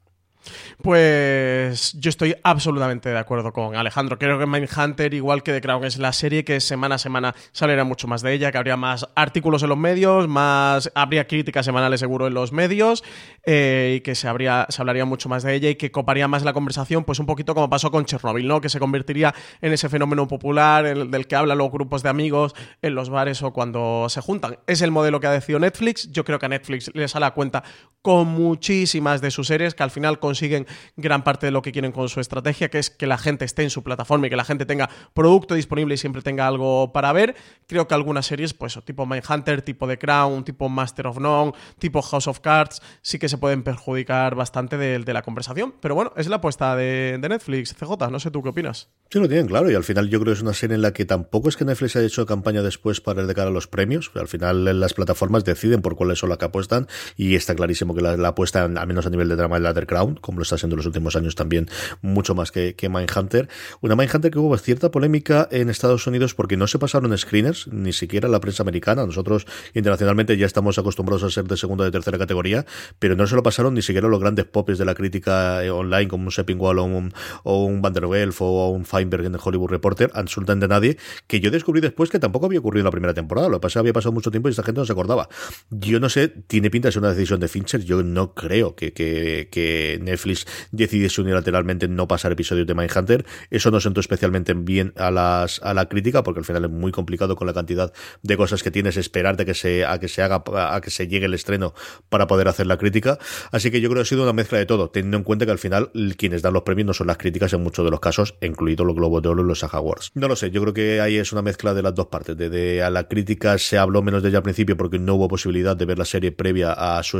Pues yo estoy absolutamente de acuerdo con Alejandro. Creo que Mindhunter, igual que The Crown, es la serie que semana a semana saldrá mucho más de ella, que habría más artículos en los medios, más habría críticas semanales seguro en los medios, eh, y que se, habría, se hablaría mucho más de ella y que coparía más la conversación, pues un poquito como pasó con Chernobyl, ¿no? Que se convertiría en ese fenómeno popular el, del que hablan los grupos de amigos en los bares o cuando se juntan. Es el modelo que ha decidido Netflix. Yo creo que a Netflix le sale a cuenta con muchísimas de sus series, que al final consiguen gran parte de lo que quieren con su estrategia, que es que la gente esté en su plataforma y que la gente tenga producto disponible y siempre tenga algo para ver. Creo que algunas series, pues tipo Mindhunter, tipo The Crown, tipo Master of None, tipo House of Cards, sí que se pueden perjudicar bastante de, de la conversación. Pero bueno, es la apuesta de, de Netflix. C J, no sé tú qué opinas. Sí, lo tienen claro, y al final yo creo que es una serie en la que tampoco es que Netflix haya hecho campaña después para el de cara a los premios. Al final las plataformas deciden por cuáles son las que apuestan, y está clarísimo que la, la apuesta, al menos a nivel de drama, es la de The Crown, como lo está haciendo en los últimos años también, mucho más que, que Mindhunter. Una Mindhunter que hubo cierta polémica en Estados Unidos porque no se pasaron screeners, ni siquiera la prensa americana. Nosotros internacionalmente ya estamos acostumbrados a ser de segunda o de tercera categoría, pero no se lo pasaron ni siquiera los grandes popes de la crítica online, como un Seppingwall o un, o un Van der Welf o un Feinberg en el Hollywood Reporter, absolutamente nadie, que yo descubrí después que tampoco había ocurrido en la primera temporada. Lo que pasa es que había pasado mucho tiempo y esta gente no se acordaba. Yo no sé, tiene pinta de ser una decisión de Fincher. Yo no creo que, que, que Netflix decidiese unilateralmente no pasar episodios de Mindhunter. Eso no sentó especialmente bien a las a la crítica, porque al final es muy complicado con la cantidad de cosas que tienes esperarte a que se a que se haga a que se llegue el estreno para poder hacer la crítica. Así que yo creo que ha sido una mezcla de todo, teniendo en cuenta que al final quienes dan los premios no son las críticas en muchos de los casos, incluidos los Globos de Oro y los Saga Awards. No lo sé, yo creo que ahí es una mezcla de las dos partes. De, de a la crítica se habló menos de ella al principio porque no hubo posibilidad de ver la serie previa a su estreno,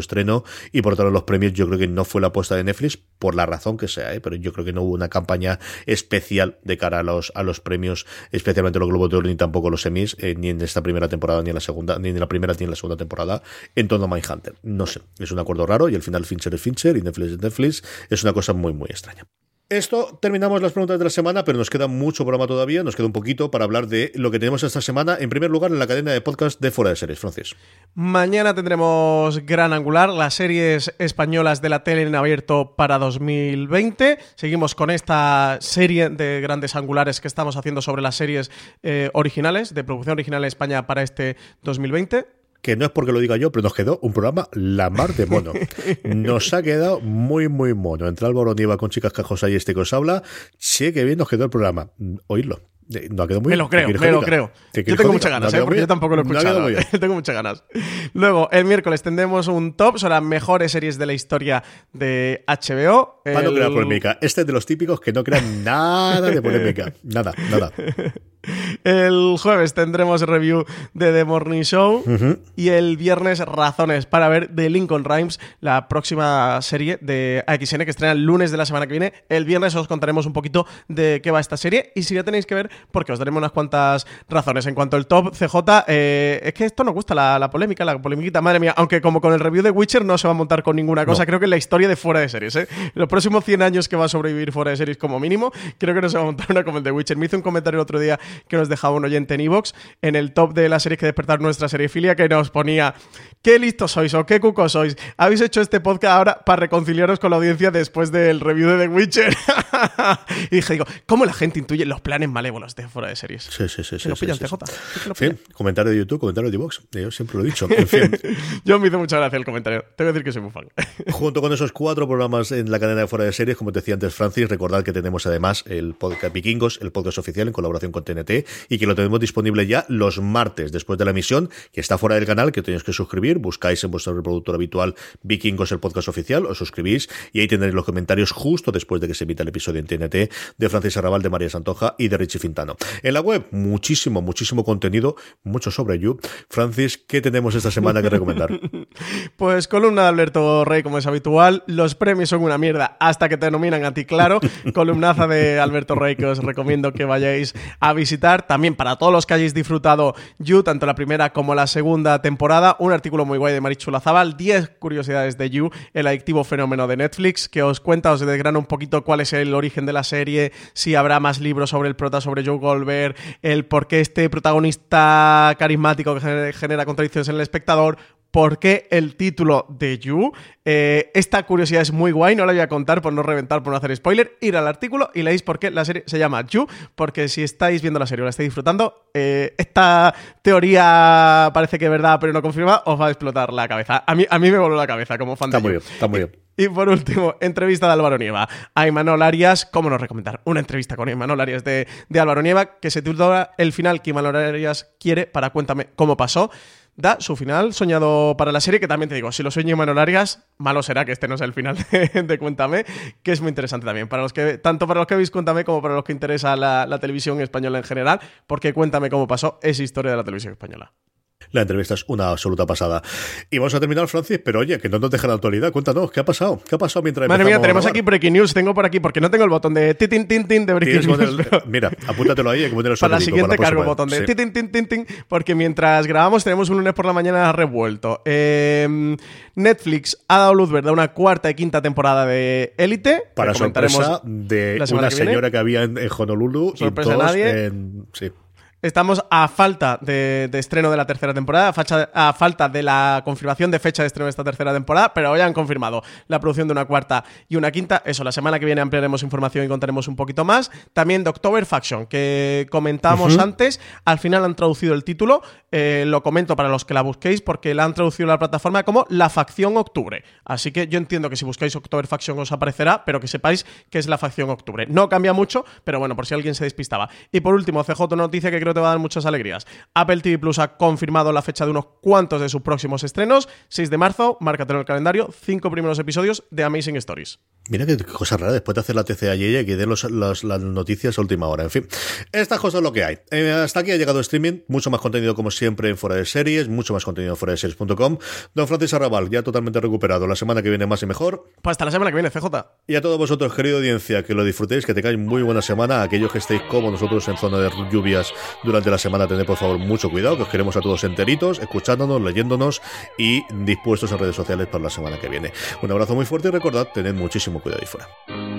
y por tanto los premios yo creo que no fue la apuesta de Netflix por la razón que sea, ¿eh? Pero yo creo que no hubo una campaña especial de cara a los, a los premios, especialmente los Globos de Oro ni tampoco los Emmys, eh, ni en esta primera temporada ni en la segunda, ni en la primera ni en la segunda temporada en torno a Mindhunter. No sé, es un acuerdo raro y al final Fincher es Fincher y Netflix es Netflix, es una cosa muy muy extraña. Esto, terminamos las preguntas de la semana, pero nos queda mucho programa todavía, nos queda un poquito para hablar de lo que tenemos esta semana, en primer lugar en la cadena de podcast de Fuera de Series. Francis. Mañana tendremos Gran Angular, las series españolas de la tele en abierto para dos mil veinte. Seguimos con esta serie de grandes angulares que estamos haciendo sobre las series eh, originales, de producción original en España para este dos mil veinte. Que no es porque lo diga yo, pero nos quedó un programa la mar de mono. Nos ha quedado muy, muy mono. Entre Álvaro Nieva con Chicas Cajosa y este que os habla, sí que bien nos quedó el programa. Oírlo. No ha quedado muy bien. Me lo creo, me lo creo. Yo tengo muchas ganas, ¿eh? Porque yo tampoco lo he escuchado. No tengo muchas ganas. Luego, el miércoles tendremos un top sobre las mejores series de la historia de H B O. Para el... no crear polémica. Este es de los típicos que no crean nada de polémica. Nada, nada. El jueves tendremos review de The Morning Show. Uh-huh. Y el viernes razones para ver The Lincoln Rhymes, la próxima serie de A X N que estrena el lunes de la semana que viene. El viernes os contaremos un poquito de qué va esta serie y si ya tenéis que ver, porque os daremos unas cuantas razones. En cuanto al top, C J, eh, es que esto nos gusta, la, la polémica, la polemiquita, madre mía, aunque como con el review de Witcher no se va a montar con ninguna cosa, no. Creo que en la historia de Fuera de Series, ¿eh? Los próximos cien años que va a sobrevivir Fuera de Series como mínimo, creo que no se va a montar una como el de Witcher. Me hizo un comentario el otro día que nos dejaba un oyente en iVoox en el top de las series que despertaron nuestra seriefilia, que nos ponía: qué listos sois o qué cucos sois, habéis hecho este podcast ahora para reconciliaros con la audiencia después del review de The Witcher. Y dije, digo, ¿cómo la gente intuye los planes malévolos de Fuera de Series? Sí, sí, sí. ¿Qué lo pillan, sí, C J? Sí. En fin, comentario de YouTube, comentario de iVoox, yo siempre lo he dicho. En fin. Yo me hizo mucha gracia el comentario, tengo que decir que soy muy fan. Junto con esos cuatro programas en la cadena de Fuera de Series, como te decía antes Francis, recordad que tenemos además el podcast Vikingos, el podcast oficial en colaboración con T N T, y que lo tenemos disponible ya los martes después de la emisión, que está fuera del canal, que tenéis que suscribir, buscáis en vuestro reproductor habitual Vikingos, el podcast oficial, os suscribís y ahí tendréis los comentarios justo después de que se emita el episodio en T N T de Francis Arrabal, de María Santoja y de Richie Fintano. En la web, muchísimo, muchísimo contenido, mucho sobre You. Francis, ¿qué tenemos esta semana que recomendar? Pues columna de Alberto Rey, como es habitual. Los premios son una mierda hasta que te nominan a ti, claro. Columnaza de Alberto Rey que os recomiendo que vayáis a visitar. También para todos los que hayáis disfrutado You, tanto la primera como la segunda temporada, un artículo muy guay de Marichu Lazabal, diez curiosidades de You, el adictivo fenómeno de Netflix, que os cuenta, os desgrana un poquito cuál es el origen de la serie, si habrá más libros sobre el prota, sobre Joe Goldberg, el por qué este protagonista carismático que genera contradicciones en el espectador, por qué el título de You. Eh, esta curiosidad es muy guay, no la voy a contar por no reventar, por no hacer spoiler. Ir al artículo y leéis por qué la serie se llama You, porque si estáis viendo la serie o la estáis disfrutando, eh, esta teoría parece que es verdad pero no confirma, os va a explotar la cabeza. A mí, a mí me voló la cabeza como fan está de muy You. Bien, está muy bien. Y por último, entrevista de Álvaro Nieva a Imanol Arias. ¿Cómo no recomendar una entrevista con Imanol Arias de, de Álvaro Nieva, que se titula El final que Imanol Arias quiere para Cuéntame cómo pasó? Da su final soñado para la serie, que también te digo, si lo sueña Imanol Arias, malo será que este no sea el final de, de Cuéntame, que es muy interesante también, para los que tanto para los que veis Cuéntame como para los que interesa la, la televisión española en general, porque Cuéntame cómo pasó es historia de la televisión española. La entrevista es una absoluta pasada. Y vamos a terminar, Francis, pero oye, que no nos deja la actualidad. Cuéntanos, ¿qué ha pasado? ¿Qué ha pasado mientras Madre mía, tenemos a aquí Breaking News. Tengo por aquí, porque no tengo el botón de tin tin tin de Breaking News. El, pero... Mira, apúntatelo ahí. Hay que poner el para la siguiente para cargo el botón de sí. tin tin tin tin, porque mientras grabamos tenemos un lunes por la mañana revuelto. Eh, Netflix ha dado luz verde a una cuarta y quinta temporada de Élite. Para sorpresa de una señora que, que había en, en Honolulu. Sorpresa y todos nadie. En, sí. Estamos a falta de, de estreno de la tercera temporada, a, facha, a falta de la confirmación de fecha de estreno de esta tercera temporada, pero ya han confirmado la producción de una cuarta y una quinta. Eso, la semana que viene ampliaremos información y contaremos un poquito más. También de October Faction, que comentábamos uh-huh. antes, al final han traducido el título, eh, lo comento para los que la busquéis, porque la han traducido a la plataforma como La Facción Octubre. Así que yo entiendo que si buscáis October Faction os aparecerá, pero que sepáis que es La Facción Octubre. No cambia mucho, pero bueno, por si alguien se despistaba. Y por último, C J, una noticia que creo te va a dar muchas alegrías. Apple T V Plus ha confirmado la fecha de unos cuantos de sus próximos estrenos. seis de marzo, márcatelo en el calendario, cinco primeros episodios de Amazing Stories. Mira qué cosa rara, después de hacer la T C A y ella, que dé los, los, las noticias a última hora. En fin, estas cosas es lo que hay. Eh, hasta aquí ha llegado streaming, mucho más contenido como siempre en Fuera de Series, mucho más contenido en fuera de series punto com. Don Francis Arrabal, ya totalmente recuperado. La semana que viene más y mejor. Pues hasta la semana que viene, C J. Y a todos vosotros, querida audiencia, que lo disfrutéis, que tengáis muy buena semana. Aquellos que estéis como nosotros en zona de lluvias durante la semana, tened por favor mucho cuidado, que os queremos a todos enteritos, escuchándonos, leyéndonos y dispuestos en redes sociales para la semana que viene. Un abrazo muy fuerte y recordad, tened muchísimo cuidado ahí fuera.